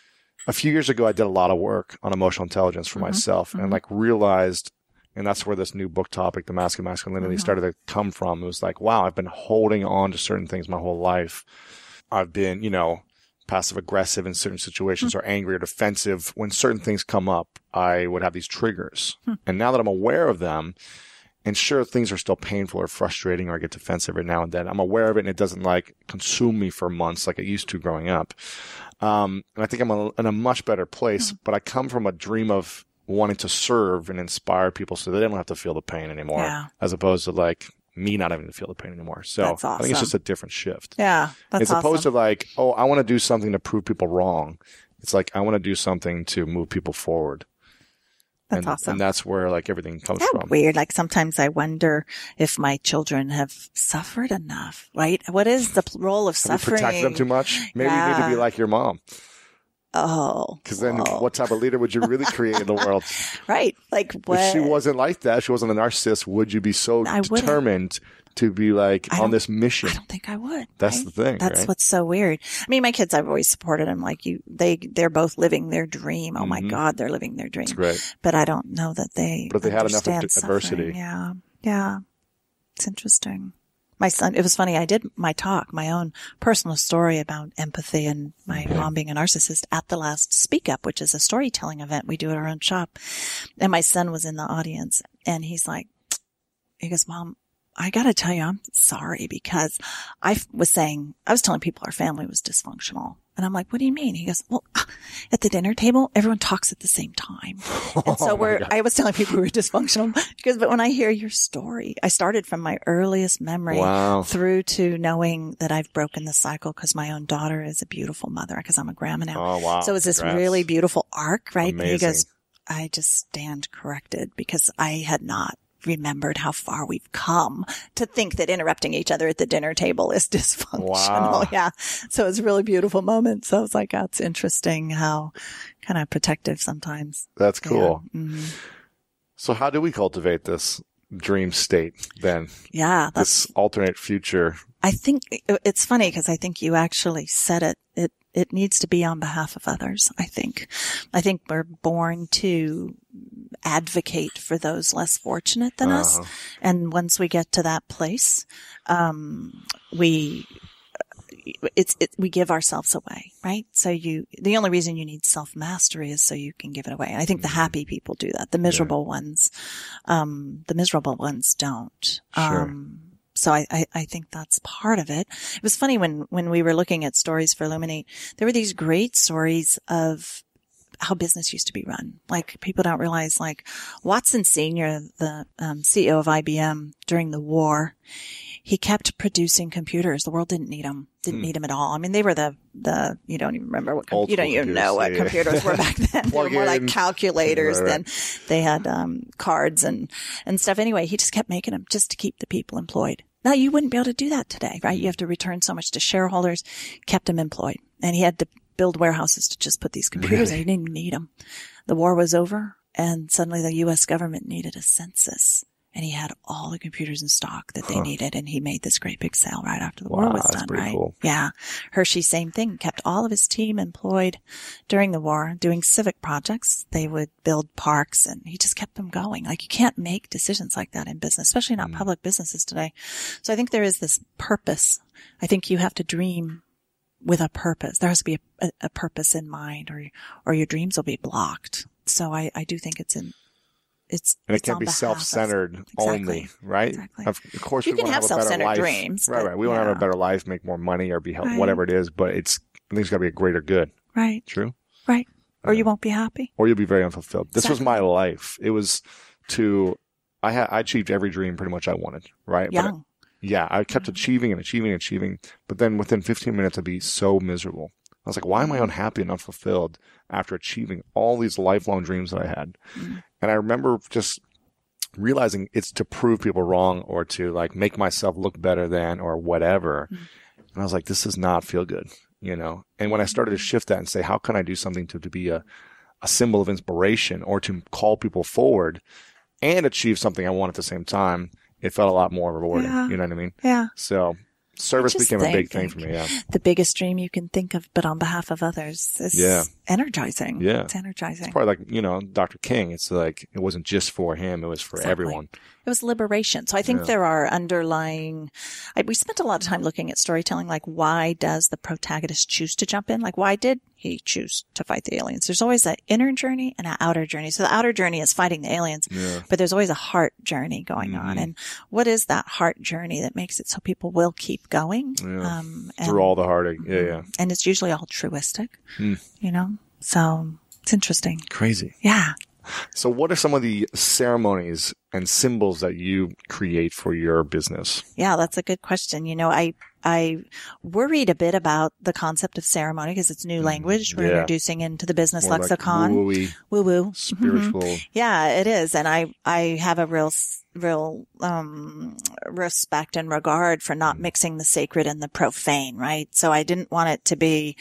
A: a few years ago, I did a lot of work on emotional intelligence for mm-hmm. myself mm-hmm. and like realized, and that's where this new book topic, The Mask of Masculinity, mm-hmm. started to come from. It was like, wow, I've been holding on to certain things my whole life. I've been, you know, passive aggressive in certain situations mm-hmm. or angry or defensive. When certain things come up, I would have these triggers. Mm-hmm. And now that I'm aware of them, and sure, things are still painful or frustrating or I get defensive every now and then, I'm aware of it and it doesn't like consume me for months like it used to growing up. Um, and I think I'm a, in a much better place, mm-hmm. but I come from a dream of wanting to serve and inspire people so they don't have to feel the pain anymore, yeah. as opposed to like me not having to feel the pain anymore. So
E: that's awesome.
A: I think it's just a different shift.
E: Yeah. That's
A: As
E: awesome.
A: opposed to like, oh, I want to do something to prove people wrong. It's like, I want to do something to move people forward.
E: That's
A: and,
E: awesome.
A: And that's where like everything comes
E: That's
A: from.
E: weird. Like sometimes I wonder if my children have suffered enough, right? What is the role of
A: Have
E: suffering?
A: you protected them too much? Maybe
E: yeah.
A: you need to be like your mom.
E: Oh.
A: Because then
E: whoa.
A: what type of leader would you really create in the world?
E: Right. Like what?
A: If she wasn't like that, she wasn't a narcissist, would you be so
E: I wouldn't.
A: determined to be like
E: I
A: on
E: don't-
A: this mission?
E: I don't think I would.
A: That's
E: right?
A: the thing,
E: That's
A: right?
E: what's so weird. I mean, my kids, I've always supported them. Like you, they, they're both living their dream. Oh my
A: Mhm.
E: God, they're living their dream.
A: That's great.
E: But I don't know that they.
A: But if they had enough
E: understand
A: ad-
E: suffering.
A: adversity.
E: Yeah. Yeah. It's interesting. My son, it was funny. I did my talk, my own personal story about empathy and my mom being a narcissist at the last Speak Up, which is a storytelling event we do at our own shop. And my son was in the audience and he's like, he goes, Mom, I got to tell you, I'm sorry because I was saying, I was telling people our family was dysfunctional. And I'm like, what do you mean? He goes, well, at the dinner table, everyone talks at the same time. And so
A: Oh
E: we're, I was telling people we were dysfunctional because, but when I hear your story, I started from my earliest memory
A: Wow.
E: through to knowing that I've broken the cycle because my own daughter is a beautiful mother because I'm a grandma now.
A: Oh, wow.
E: So it's this
A: Congrats.
E: really beautiful arc, right? And he
A: Amazing.
E: goes, I just stand corrected because I had not remembered how far we've come to think that interrupting each other at the dinner table is dysfunctional.
A: Wow.
E: Yeah. So it's a really beautiful moment. So I was like, that's interesting how kind of protective sometimes.
A: That's cool.
E: Yeah. hmm
A: So how do we cultivate this dream state then?
E: Yeah. That's,
A: This alternate future?
E: I think it's funny because I think you actually said it. It, it needs to be on behalf of others. I think, I think we're born to advocate for those less fortunate than us.
A: Uh-huh.
E: And once we get to that place, um, we, it's, it, we give ourselves away, right? So you, the only reason you need self-mastery is so you can give it away. And I think the happy people do that. The miserable ones, um, the miserable ones don't.
A: Sure.
E: Um, so I, I, I think that's part of it. It was funny when, when we were looking at stories for Illuminate, there were these great stories of how business used to be run. Like people don't realize, like Watson Senior, the um, C E O of I B M during the war, he kept producing computers. The world didn't need them. Didn't
A: Hmm.
E: need them at all. I mean, they were the, the, you don't even remember what, com-
A: Old
E: you don't
A: school
E: even know what
A: computers, yeah.
E: computers were back then. They were more like
A: Plug-in.
E: calculators
A: Right,
E: than
A: right.
E: they had, um, cards and, and stuff. Anyway, he just kept making them just to keep the people employed. Now you wouldn't be able to do that today, right? You have to return so much to shareholders, kept them employed. And he had to build warehouses to just put these computers in. He didn't even need them. The war was over and suddenly the U S government needed a census. And he had all the computers in stock that they
A: Huh.
E: needed. And he made this great big sale right after the
A: Wow,
E: war was
A: that's
E: done,
A: pretty
E: right?
A: cool.
E: Yeah. Hershey, same thing, kept all of his team employed during the war doing civic projects. They would build parks and he just kept them going. Like you can't make decisions like that in business, especially not
A: Mm.
E: public businesses today. So I think there is this purpose. I think you have to dream with a purpose. There has to be a, a, a purpose in mind or, or your dreams will be blocked. So I, I do think it's in, it's,
A: And it
E: it's
A: can't
E: on
A: be
E: behalf of-
A: self-centered
E: Exactly.
A: only, right?
E: Exactly.
A: Of, of course,
E: You
A: we
E: can
A: want
E: have
A: to have a better
E: self-centered
A: life.
E: dreams,
A: right?
E: but
A: Right. We want to have
E: yeah.
A: a better life, make more money, or be help,
E: Right.
A: whatever it is. But it's I think it's got to be a greater good.
E: Right.
A: True.
E: Right. Or
A: Yeah.
E: you won't be happy.
A: Or you'll be very unfulfilled. This was
E: Exactly.
A: my life. It was to I had I achieved every dream pretty much I wanted. Right. But
E: Young.
A: yeah, I kept
E: Mhm.
A: achieving and achieving and achieving. But then within fifteen minutes, I'd be so miserable. I was like, why am I unhappy and unfulfilled after achieving all these lifelong dreams that I had?
E: Mhm.
A: And I remember just realizing it's to prove people wrong or to like make myself look better than or whatever.
E: Mhm.
A: And I was like, this does not feel good, you know? And when I started to shift that and say, how can I do something to, to be a, a symbol of inspiration or to call people forward and achieve something I want at the same time, it felt a lot more rewarding.
E: Yeah.
A: You know what I mean?
E: Yeah.
A: So service
E: just
A: became a big thing
E: think-
A: for me. Yeah.
E: The biggest dream you can think of, but on behalf of others is
A: Yeah.
E: energizing.
A: Yeah.
E: It's energizing.
A: Probably like, you know, Doctor King. It's like, it wasn't just for him. It was for
E: Exactly.
A: everyone.
E: It was liberation. So I think
A: Yeah.
E: there are underlying, I, we spent a lot of time looking at storytelling, like why does the protagonist choose to jump in? Like why did he choose to fight the aliens? There's always that inner journey and an outer journey. So the outer journey is fighting the aliens,
A: Yeah.
E: but there's always a heart journey going on.
A: Mhm.
E: And what is that heart journey that makes it so people will keep going?
A: Yeah.
E: Um, and,
A: Through all the heartache. Yeah, yeah.
E: and it's usually all truistic,
A: Hmm.
E: you know? So it's interesting.
A: Crazy.
E: Yeah.
A: So what are some of the ceremonies and symbols that you create for your business?
E: Yeah, that's a good question. You know, I, I worried a bit about the concept of ceremony because it's new language we're
A: yeah.
E: introducing into the business
A: More
E: lexicon.
A: Like woo-woo-y,
E: woo-woo.
A: spiritual.
E: Mm-hmm. Yeah, it is. And I, I have a real, real, um, respect and regard for not mixing the sacred and the profane, right? So I didn't want it to be,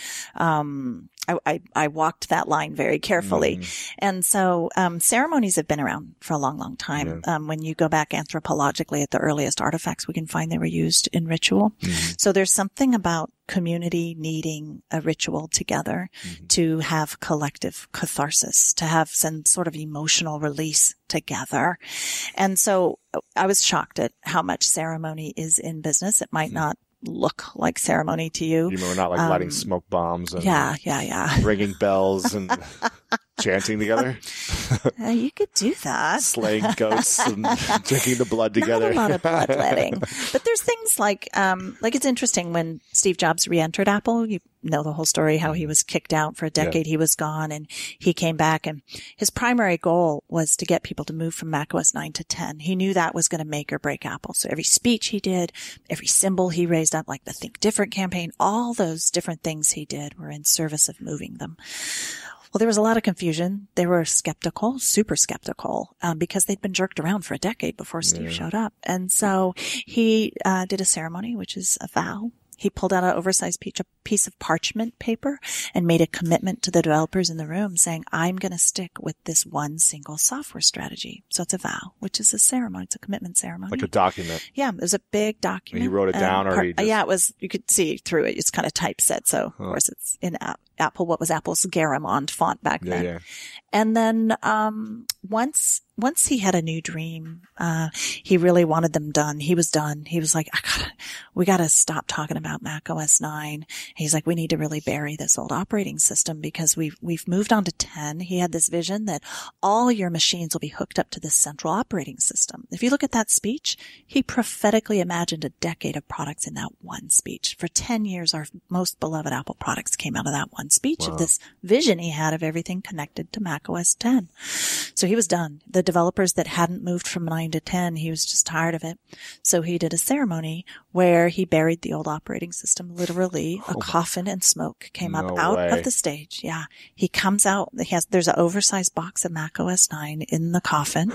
E: um, I, I, I walked that line very carefully. Mm. And so, um, ceremonies have been around for a long, long time. Yeah. Um, when you go back anthropologically at the earliest artifacts, we can find they were used in ritual. Mm. So there's something about community needing a ritual together mm-hmm. to have collective catharsis, to have some sort of emotional release together. And so I was shocked at how much ceremony is in business. It might mm-hmm. not look like ceremony to you.
A: You mean we're not like um, lighting smoke bombs and
E: yeah, yeah, yeah.
A: ringing bells and chanting together?
E: Uh, you could do that.
A: Slaying goats and drinking the blood together.
E: Not a lot of bloodletting. But there's things like, um, like it's interesting when Steve Jobs re-entered Apple, you know the whole story, how he was kicked out for a decade. Yeah. He was gone and he came back, and his primary goal was to get people to move from macOS nine to ten. He knew that was going to make or break Apple. So every speech he did, every symbol he raised up, like the Think Different campaign, all those different things he did were in service of moving them. Well, there was a lot of confusion. They were skeptical, super skeptical, um, because they'd been jerked around for a decade before Steve yeah. showed up. And so he uh, did a ceremony, which is a vow. He pulled out an oversized piece of parchment paper and made a commitment to the developers in the room saying, I'm going to stick with this one single software strategy. So it's a vow, which is a ceremony. It's a commitment ceremony.
A: Like a document.
E: Yeah. It was a big document.
A: And he wrote it down um, or
E: par-
A: he just...
E: Yeah, it was, you could see through it. It's kind of typeset. So huh. of course it's in app. Apple, what was Apple's Garamond font back then. Yeah, yeah. And then, um, once, once he had a new dream, uh, he really wanted them done. He was done. He was like, I gotta, we gotta stop talking about macOS nine. He's like, we need to really bury this old operating system because we've, we've moved on to ten. He had this vision that all your machines will be hooked up to this central operating system. If you look at that speech, he prophetically imagined a decade of products in that one speech. For ten years, our most beloved Apple products came out of that one speech wow. of this vision he had of everything connected to macOS ten. So he was done. The developers that hadn't moved from nine to ten, he was just tired of it. So he did a ceremony where he buried the old operating system. Literally, a oh, coffin and smoke came no up out
A: way.
E: of the stage. Yeah. He comes out. He has, there's an oversized box of macOS nine in the coffin.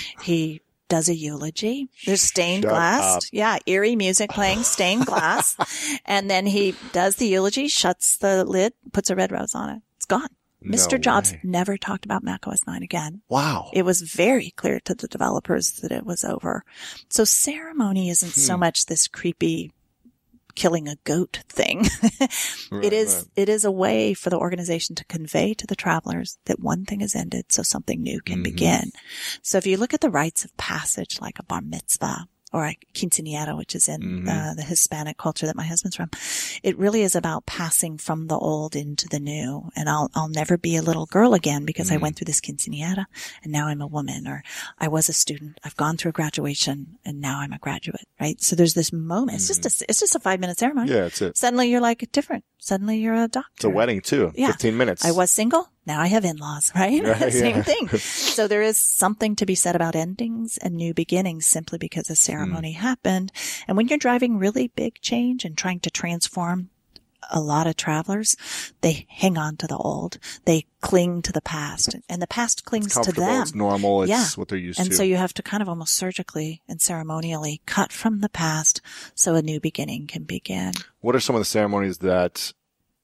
E: He does a eulogy. There's stained
A: Shut
E: glass.
A: Up.
E: Yeah. Eerie music playing, stained glass. And then he does the eulogy, shuts the lid, puts a red rose on it. It's gone. Mister
A: No
E: Jobs
A: way.
E: never talked about macOS nine again.
A: Wow.
E: It was very clear to the developers that it was over. So ceremony isn't hmm. so much this creepy killing a goat thing.
A: right,
E: it is,
A: right.
E: it is a way for the organization to convey to the travelers that one thing has ended so something new can mm-hmm. begin. So if you look at the rites of passage, like a bar mitzvah, or a quinceañera, which is in mm-hmm. uh, the Hispanic culture that my husband's from. It really is about passing from the old into the new. And I'll, I'll never be a little girl again because mm-hmm. I went through this quinceañera and now I'm a woman, or I was a student. I've gone through a graduation and now I'm a graduate, right? So there's this moment. Mm-hmm. It's just a, it's just a five minute ceremony.
A: Yeah, that's it.
E: Suddenly you're like different. Suddenly you're a doctor.
A: It's a wedding too.
E: Yeah.
A: fifteen minutes.
E: I was single. Now I have in-laws, right?
A: right
E: Same
A: yeah.
E: thing. So there is something to be said about endings and new beginnings simply because a ceremony mm. happened. And when you're driving really big change and trying to transform a lot of travelers, they hang on to the old. They cling to the past, and the past clings to them.
A: It's normal. It's
E: yeah.
A: what they're used
E: and
A: to.
E: And so you have to kind of almost surgically and ceremonially cut from the past so a new beginning can begin.
A: What are some of the ceremonies that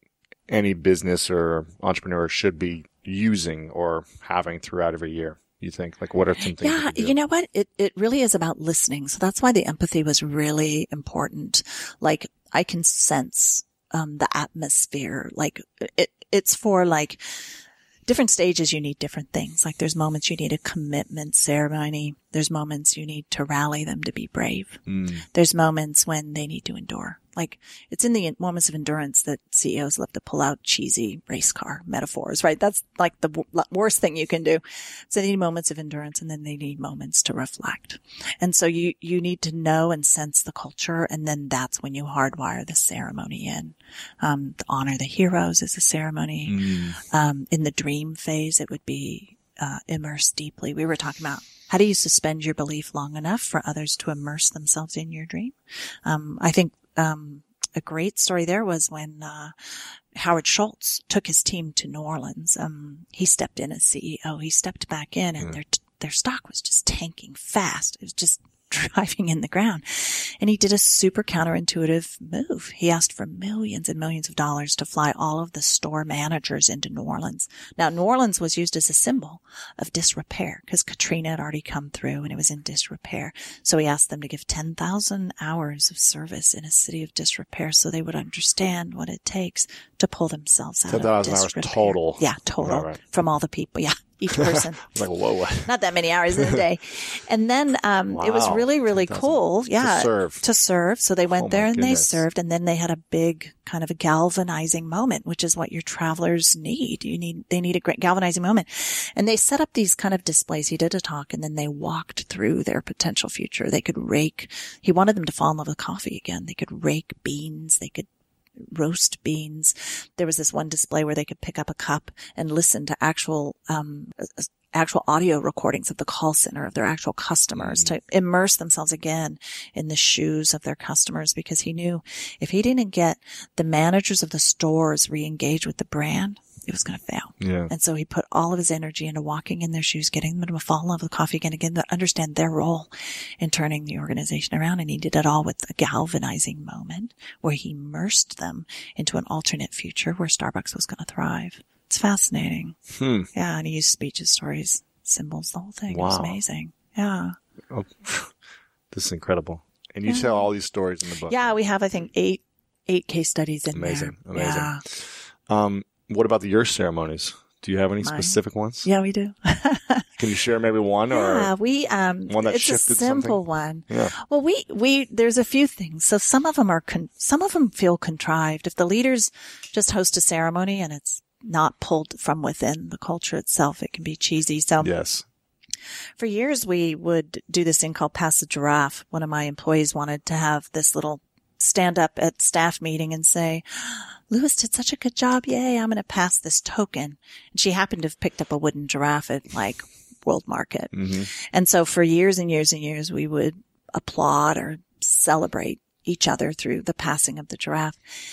A: any business or entrepreneur should be using or having throughout every year? You think, like, what are some things?
E: Yeah, you, you know what? It, it really is about listening. So that's why the empathy was really important. Like, I can sense, um, the atmosphere. Like, it, it's for like different stages. You need different things. Like, there's moments you need a commitment ceremony. There's moments you need to rally them to be brave. Mm. There's moments when they need to endure. Like, it's in the moments of endurance that C E Os love to pull out cheesy race car metaphors, right? That's like the w- worst thing you can do. So they need moments of endurance, and then they need moments to reflect. And so you, you need to know and sense the culture, and then that's when you hardwire the ceremony in. Um, the honor the heroes is a ceremony. Mm. Um, in the dream phase, it would be, uh, immerse deeply. We were talking about How do you suspend your belief long enough for others to immerse themselves in your dream? Um, I think, um, a great story there was when, uh, Howard Schultz took his team to New Orleans. Um, he stepped in as C E O. He stepped back in and mm. their, their stock was just tanking fast. It was just driving in the ground. And he did a super counterintuitive move. He asked for millions and millions of dollars to fly all of the store managers into New Orleans. Now, New Orleans was used as a symbol of disrepair because Katrina had already come through and it was in disrepair. So he asked them to give ten thousand hours of service in a city of disrepair so they would understand what it takes to pull themselves out of disrepair.
A: ten thousand hours total.
E: Yeah, total. Right, right. From all the people. Yeah. Each person.
A: Like, whoa.
E: Not that many hours in a day. And then, um, wow. it was really, really cool. Yeah.
A: To serve.
E: To serve. So they went oh there and
A: goodness.
E: they served. And then they had a big kind of a galvanizing moment, which is what your travelers need. You need, they need a great galvanizing moment. And they set up these kind of displays. He did a talk and then they walked through their potential future. They could rake. He wanted them to fall in love with coffee again. They could rake beans. They could roast beans. There was this one display where they could pick up a cup and listen to actual, um, actual audio recordings of the call center of their actual customers mm-hmm. to immerse themselves again in the shoes of their customers, because he knew if he didn't get the managers of the stores re-engaged with the brand, it was going to fail.
A: Yeah.
E: And so he put all of his energy into walking in their shoes, getting them to fall in love with coffee again, again, to understand their role in turning the organization around. And he did it all with a galvanizing moment where he immersed them into an alternate future where Starbucks was going to thrive. It's fascinating.
A: Hmm.
E: Yeah. And he used speeches, stories, symbols, the whole thing.
A: Wow.
E: It was amazing. Yeah.
A: Oh, this is incredible. And you yeah. tell all these stories in the book.
E: Yeah. We have, I think, eight, eight case studies in
A: amazing.
E: there.
A: Amazing.
E: Yeah.
A: Um, What about the, your ceremonies? Do you have any
E: Mine.
A: specific ones?
E: Yeah, we do.
A: Can you share maybe one or
E: yeah, we, um,
A: one that
E: it's
A: shifted
E: a simple
A: something?
E: one.
A: Yeah.
E: Well, we, we, there's a few things. So some of them are, con- some of them feel contrived. If the leaders just host a ceremony and it's not pulled from within the culture itself, it can be cheesy. So
A: yes.
E: For years, we would do this thing called Pass the Giraffe. One of my employees wanted to have this little stand up at staff meeting and say, Lewis did such a good job. Yay, I'm going to pass this token. And she happened to have picked up a wooden giraffe at like World Market. Mm-hmm. And so for years and years and years, we would applaud or celebrate each other through the passing of the giraffe.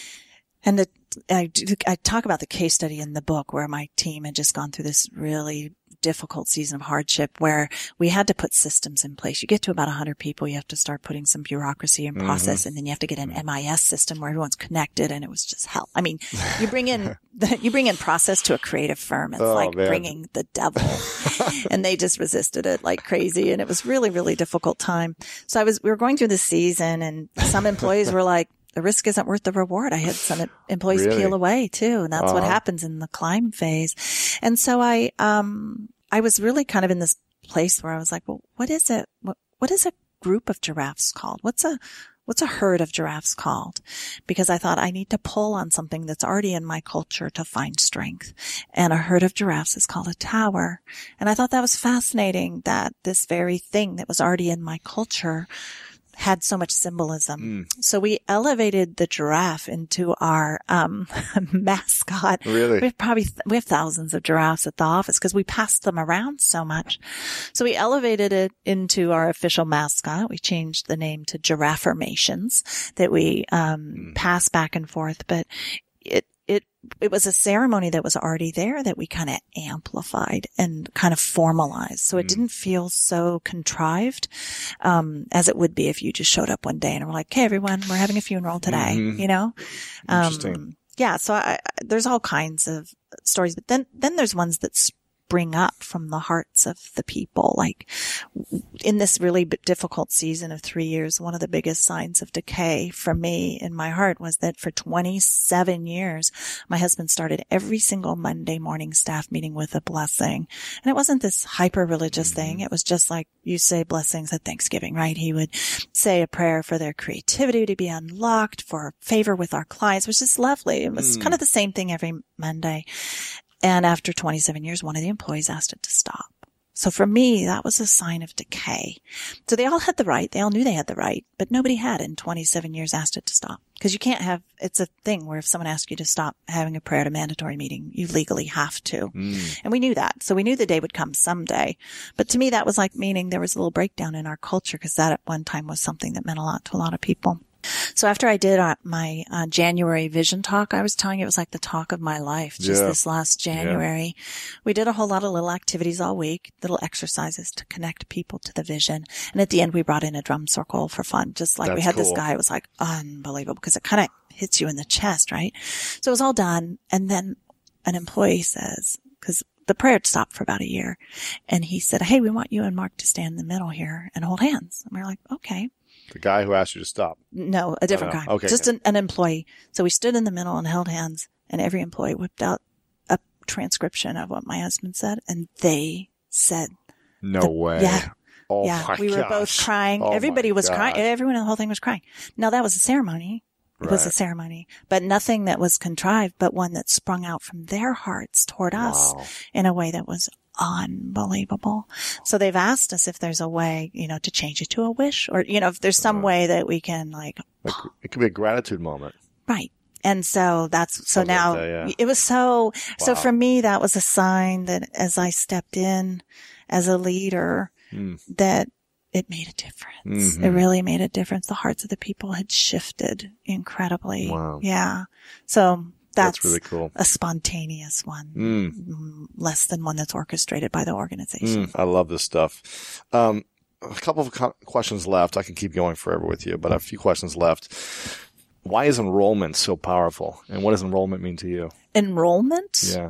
E: And the, I, I talk about the case study in the book where my team had just gone through this really difficult season of hardship where we had to put systems in place. You get to about one hundred people, you have to start putting some bureaucracy and process, mm-hmm. and then you have to get an M I S system where everyone's connected, and it was just hell. I mean, you bring in the, you bring in process to a creative firm. It's oh, like man. bringing the devil, and they just resisted it like crazy, and it was really, really difficult time. So I was, we were going through this season, and some employees were like, the risk isn't worth the reward. I had some employees really? peel away too. And that's uh-huh. what happens in the climb phase. And so I, um, I was really kind of in this place where I was like, well, what is it? What, what is a group of giraffes called? What's a, what's a herd of giraffes called? Because I thought I need to pull on something that's already in my culture to find strength. And a herd of giraffes is called a tower. And I thought that was fascinating that this very thing that was already in my culture had so much symbolism. Mm. So we elevated the giraffe into our um mascot.
A: Really?
E: We have probably, we have thousands of giraffes at the office because we passed them around so much. So we elevated it into our official mascot. We changed the name to Giraffirmations that we um mm. pass back and forth. But it, it, it was a ceremony that was already there that we kind of amplified and kind of formalized. So it mm. didn't feel so contrived, um, as it would be if you just showed up one day and were like, hey, everyone, we're having a funeral today, mm-hmm. you know?
A: Interesting.
E: Um, yeah. So I, I, there's all kinds of stories, but then, then there's ones that spring up from the hearts of the people. Like in this really difficult season of three years, one of the biggest signs of decay for me in my heart was that for twenty-seven years, my husband started every single Monday morning staff meeting with a blessing. And it wasn't this hyper religious mm-hmm. thing. It was just like you say blessings at Thanksgiving, right? He would say a prayer for their creativity to be unlocked, for favor with our clients, which is lovely. It was mm. kind of the same thing every Monday. And after twenty-seven years, one of the employees asked it to stop. So for me, that was a sign of decay. So they all had the right. They all knew they had the right, but nobody had in twenty-seven years asked it to stop. Because you can't have, it's a thing where if someone asks you to stop having a prayer at a mandatory meeting, you legally have to. Mm. And we knew that. So we knew the day would come someday. But to me, that was like meaning there was a little breakdown in our culture because that at one time was something that meant a lot to a lot of people. So after I did uh, my uh, January vision talk, I was telling you it was like the talk of my life just yeah. this last January. Yeah. We did a whole lot of little activities all week, little exercises to connect people to the vision. And at the end, we brought in a drum circle for fun, just like That's we had cool. this guy. It was like unbelievable because it kind of hits you in the chest, right? So it was all done. And then an employee says, because the prayer had stopped for about a year, and he said, hey, we want you and Mark to stand in the middle here and hold hands. And we were like, okay.
A: The guy who asked you to stop?
E: No, a different oh, no. guy.
A: Okay.
E: Just an, an employee. So we stood in the middle and held hands, and every employee whipped out a transcription of what my husband said, and they said.
A: No
E: the,
A: way.
E: Yeah.
A: Oh
E: yeah.
A: my
E: We
A: gosh.
E: were both crying.
A: Oh
E: Everybody was
A: gosh.
E: crying. Everyone in the whole thing was crying. Now that was a ceremony. It right. was a ceremony, but nothing that was contrived, but one that sprung out from their hearts toward us wow. in a way that was unbelievable. So they've asked us if there's a way, you know, to change it to a wish, or, you know, if there's some right. way that we can like,
A: like, it could be a gratitude moment.
E: Right. And so that's, so
A: Something
E: now
A: like that, yeah.
E: it was so, wow. so for me, that was a sign that as I stepped in as a leader, mm. that it made a difference. Mm-hmm. It really made a difference. The hearts of the people had shifted incredibly.
A: Wow.
E: Yeah. So that's,
A: that's really cool.
E: A spontaneous one, mm. less than one that's orchestrated by the organization.
A: Mm, I love this stuff. Um, a couple of co- questions left. I can keep going forever with you, but a few questions left. Why is enrollment so powerful? And what does enrollment mean to you?
E: Enrollment?
A: Yeah.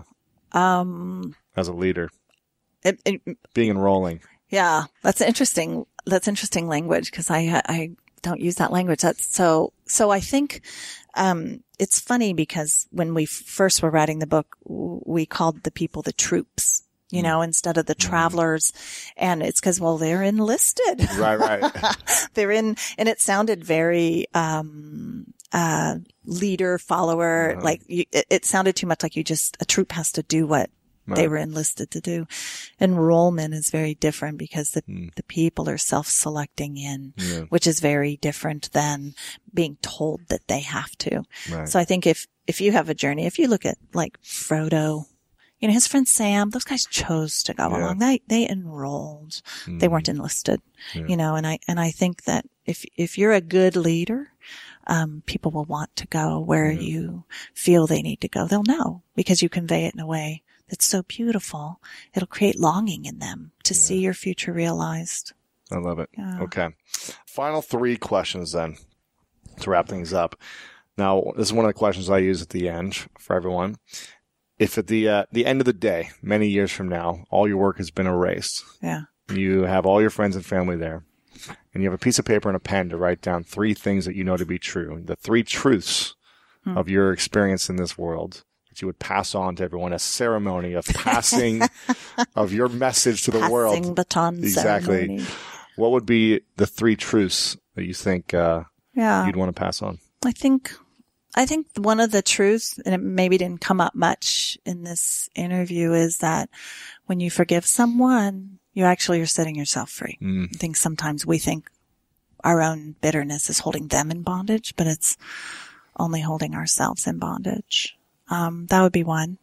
E: Um,
A: As a leader.
E: It, it,
A: Being enrolling.
E: Yeah. That's interesting. That's interesting language because I, I don't use that language. That's so, so I think, um, it's funny because when we first were writing the book, we called the people the troops, you know, instead of the travelers. And it's because, well, they're enlisted.
A: Right, right.
E: They're in, and it sounded very, um, uh, leader, follower, uh-huh. like you, it, it sounded too much like you just, a troop has to do what right. they were enlisted to do. Enrollment is very different because the, mm. the people are self-selecting in, yeah. which is very different than being told that they have to. Right. So I think if, if you have a journey, if you look at like Frodo, you know, his friend Sam, those guys chose to go yeah. along. They, they enrolled. Mm. They weren't enlisted, yeah. you know, and I, and I think that if, if you're a good leader, um, people will want to go where yeah. you feel they need to go. They'll know because you convey it in a way that's so beautiful. It'll create longing in them to yeah. see your future realized.
A: I love it. Yeah. Okay. Final three questions then to wrap things up. Now, this is one of the questions I use at the end for everyone. If at the uh, the end of the day, many years from now, all your work has been erased,
E: yeah,
A: you have all your friends and family there, and you have a piece of paper and a pen to write down three things that you know to be true, the three truths hmm. of your experience in this world that you would pass on to everyone, a ceremony of passing of your message to the
E: passing
A: world.
E: Passing baton
A: exactly.
E: ceremony.
A: What would be the three truths that you think uh,
E: yeah.
A: you'd want to pass on?
E: I think... I think one of the truths, and it maybe didn't come up much in this interview, is that when you forgive someone, you actually are setting yourself free. Mm. I think sometimes we think our own bitterness is holding them in bondage, but it's only holding ourselves in bondage. Um, that would be one.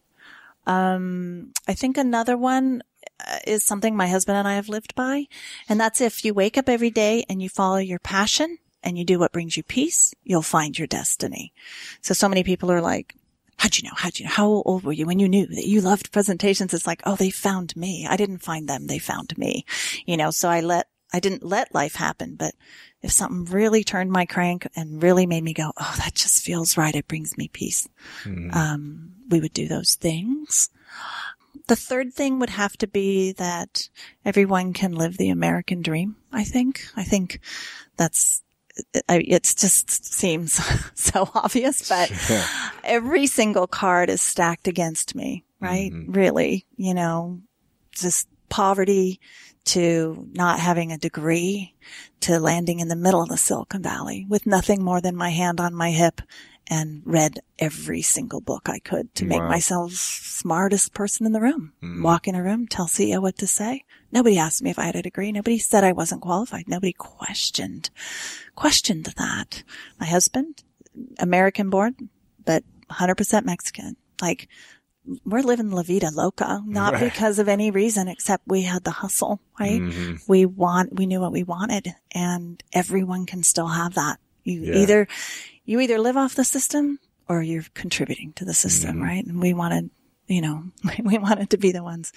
E: Um, I think another one is something my husband and I have lived by, and that's if you wake up every day and you follow your passion, and you do what brings you peace, you'll find your destiny. So, so many people are like, how'd you know? How'd you know? How old were you when you knew that you loved presentations? It's like, oh, they found me. I didn't find them. They found me. You know, so I let, I didn't let life happen. But if something really turned my crank and really made me go, oh, that just feels right. It brings me peace. Mm-hmm. Um, we would do those things. The third thing would have to be that everyone can live the American dream. I think, I think that's, it just seems so obvious, but yeah. every single card is stacked against me, right? Mm-hmm. Really, you know, just poverty to not having a degree to landing in the middle of the Silicon Valley with nothing more than my hand on my hip and read every single book I could to make
A: Wow.
E: myself smartest person in the room. Mm. Walk in a room, tell C E O what to say. Nobody asked me if I had a degree. Nobody said I wasn't qualified. Nobody questioned, questioned that. My husband, American born, but one hundred percent Mexican. Like, we're living La Vida Loca, not right. because of any reason except we had the hustle, right? Mm-hmm. We want, we knew what we wanted, and everyone can still have that. You yeah. either, you either live off the system or you're contributing to the system, mm-hmm. right? And we wanted, you know, we wanted to be the ones,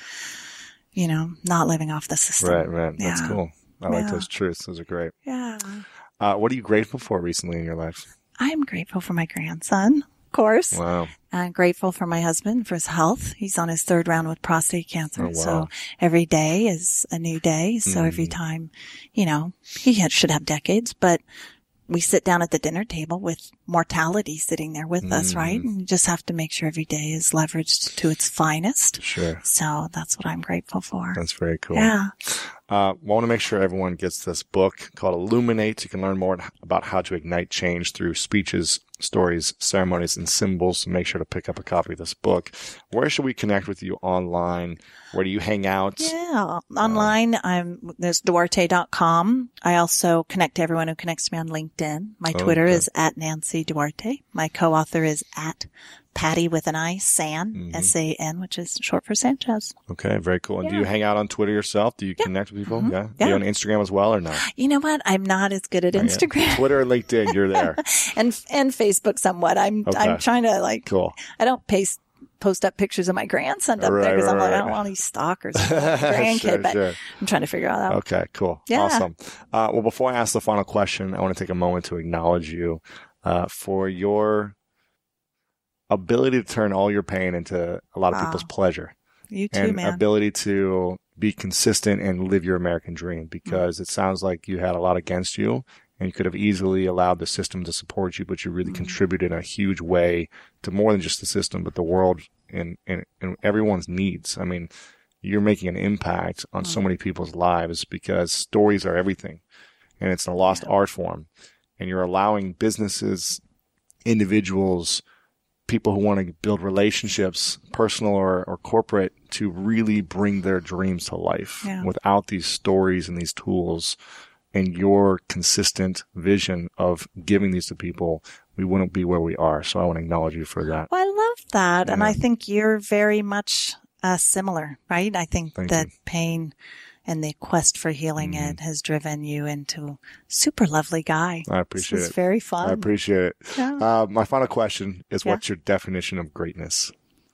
E: you know, not living off the system.
A: Right, right. That's
E: yeah.
A: cool. I
E: yeah.
A: like those truths. Those are great.
E: Yeah.
A: Uh, what are you grateful for recently in your life?
E: I'm grateful for my grandson, of course.
A: Wow.
E: I'm grateful for my husband for his health. He's on his third round with prostate cancer.
A: Oh, wow.
E: So every day is a new day. So mm. every time, you know, he had, should have decades, but we sit down at the dinner table with mortality sitting there with mm. us, right? And you just have to make sure every day is leveraged to its finest.
A: Sure.
E: So that's what I'm grateful for.
A: That's very cool.
E: Yeah.
A: Uh, I want to make sure everyone gets this book called Illuminate. You can learn more about how to ignite change through speeches, stories, ceremonies, and symbols. So make sure to pick up a copy of this book. Where should we connect with you online? Where do you hang out?
E: Yeah, online, uh, I'm, there's Duarte dot com. I also connect to everyone who connects to me on LinkedIn. My Twitter okay. is at Nancy Duarte. My co-author is at Patty with an I, San, mm-hmm. S A N, which is short for Sanchez.
A: Okay, very cool. And yeah. do you hang out on Twitter yourself? Do you yeah. connect with people?
E: Mm-hmm.
A: Yeah.
E: yeah.
A: Are you on Instagram as well or no?
E: You know what? I'm not as good at not Instagram.
A: Yet. Twitter or LinkedIn, you're there.
E: and and Facebook somewhat. I'm okay. I'm trying to like,
A: cool.
E: I don't paste, post up pictures of my grandson up
A: right,
E: there because
A: right,
E: I'm like,
A: right.
E: I don't want these stalkers. grandkid,
A: sure,
E: but
A: sure.
E: I'm trying to figure out that.
A: Okay, cool.
E: Yeah.
A: Awesome. Uh, well, before I ask the final question, I want to take a moment to acknowledge you uh, for your ability to turn all your pain into a lot of
E: wow.
A: people's pleasure.
E: You too,
A: and
E: man.
A: ability to be consistent and live your American dream, because mm. it sounds like you had a lot against you and you could have easily allowed the system to support you, but you really mm. contributed in a huge way to more than just the system, but the world and, and, and everyone's needs. I mean, you're making an impact on mm. so many people's lives because stories are everything, and it's a lost yeah. art form, and you're allowing businesses, individuals, people who want to build relationships, personal or, or corporate, to really bring their dreams to life.
E: Yeah. Without
A: these stories and these tools and your consistent vision of giving these to people, we wouldn't be where we are. So I want to acknowledge you for that.
E: Well, I love that.
A: Yeah.
E: And I think you're very much uh, similar, right? I think
A: Thank
E: that
A: you.
E: pain and the quest for healing mm. it has driven you into a super lovely guy.
A: I appreciate
E: this
A: it.
E: It's very fun.
A: I appreciate it.
E: Yeah.
A: Uh, my final question is,
E: yeah.
A: what's your definition of greatness?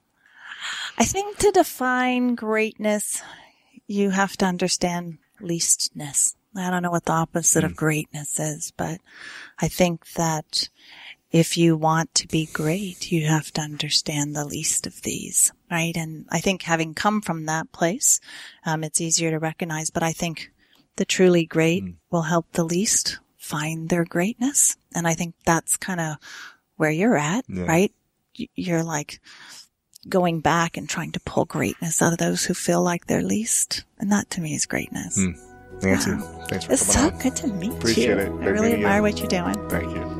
E: I think to define greatness, you have to understand leastness. I don't know what the opposite mm. of greatness is, but I think that if you want to be great, you have to understand the least of these, right? And I think having come from that place, um, it's easier to recognize, but I think the truly great mm. will help the least find their greatness. And I think that's kind of where you're at, yeah. right? You're like going back and trying to pull greatness out of those who feel like they're least. And that to me is greatness.
A: Mm. Nancy,
E: wow.
A: thanks for
E: it's
A: coming
E: so
A: on.
E: Good to meet
A: Appreciate
E: you.
A: it.
E: I really admire you. What you're doing.
A: Thank you.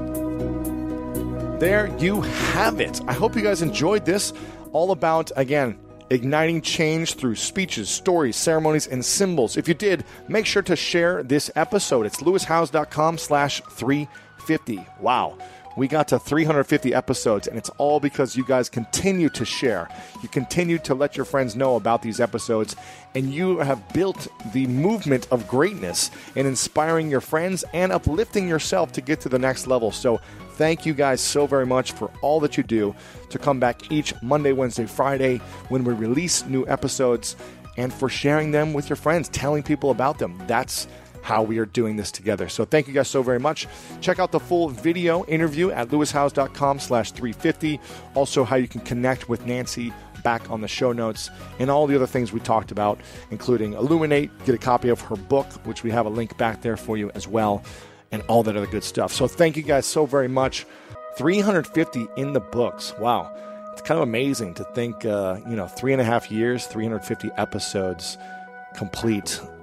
A: There you have it. I hope you guys enjoyed this. All about, again, igniting change through speeches, stories, ceremonies, and symbols. If you did, make sure to share this episode. It's lewishowes.com slash 350. Wow. We got to three hundred fifty episodes, and it's all because you guys continue to share. You continue to let your friends know about these episodes, and you have built the movement of greatness in inspiring your friends and uplifting yourself to get to the next level. So thank you guys so very much for all that you do to come back each Monday, Wednesday, Friday when we release new episodes, and for sharing them with your friends, telling people about them. That's how we are doing this together. So thank you guys so very much. Check out the full video interview at lewishowes.com slash 350. Also, how you can connect with Nancy back on the show notes, and all the other things we talked about, including Illuminate, get a copy of her book, which we have a link back there for you as well, and all that other good stuff. So thank you guys so very much. three hundred fifty in the books. Wow. It's kind of amazing to think, uh, you know, three and a half years, three hundred fifty episodes complete.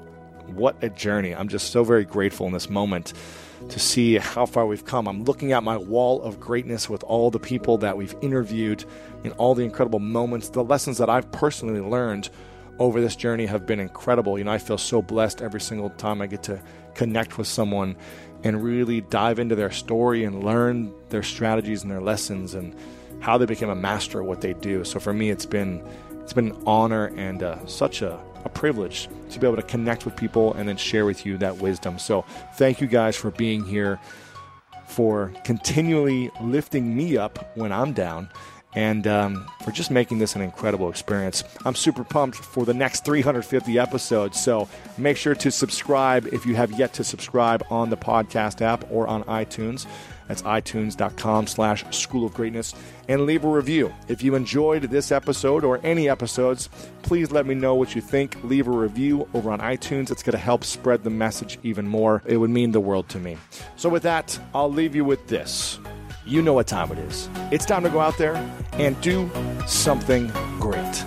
A: what a journey. I'm just so very grateful in this moment to see how far we've come. I'm looking at my wall of greatness with all the people that we've interviewed and all the incredible moments. The lessons that I've personally learned over this journey have been incredible. You know, I feel so blessed every single time I get to connect with someone and really dive into their story and learn their strategies and their lessons and how they became a master at what they do. So for me, it's been it's been an honor and uh, such a, a privilege to be able to connect with people and then share with you that wisdom. So thank you guys for being here, for continually lifting me up when I'm down, and um, for just making this an incredible experience. I'm super pumped for the next three hundred fifty episodes, so make sure to subscribe if you have yet to subscribe on the podcast app or on iTunes. That's itunes.com slash School of Greatness. And leave a review. If you enjoyed this episode or any episodes, please let me know what you think. Leave a review over on iTunes. It's going to help spread the message even more. It would mean the world to me. So with that, I'll leave you with this. You know what time it is. It's time to go out there and do something great.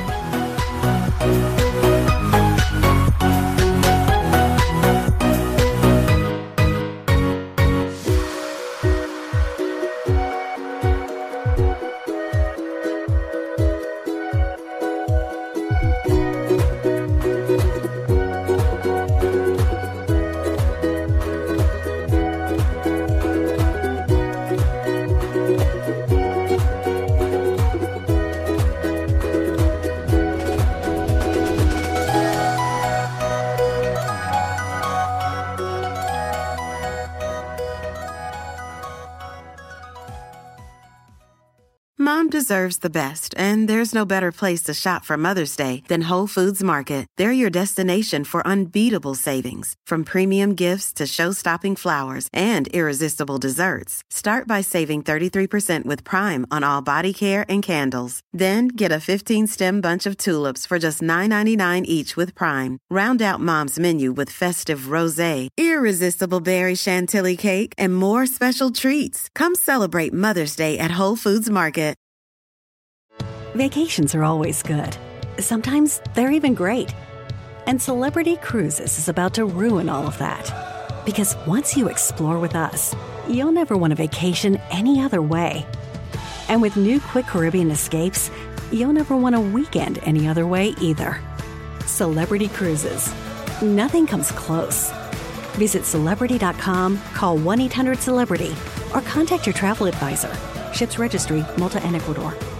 C: Mom deserves the best, and there's no better place to shop for Mother's Day than Whole Foods Market. They're your destination for unbeatable savings, from premium gifts to show-stopping flowers and irresistible desserts. Start by saving thirty-three percent with Prime on all body care and candles. Then get a fifteen-stem bunch of tulips for just nine ninety-nine each with Prime. Round out Mom's menu with festive rosé, irresistible berry chantilly cake, and more special treats. Come celebrate Mother's Day at Whole Foods Market.
D: Vacations are always good. Sometimes they're even great. And Celebrity Cruises is about to ruin all of that. Because once you explore with us, you'll never want a vacation any other way. And with new Quick Caribbean Escapes, you'll never want a weekend any other way either. Celebrity Cruises. Nothing comes close. Visit Celebrity dot com, call one eight hundred celebrity, or contact your travel advisor. Ships Registry, Malta and Ecuador.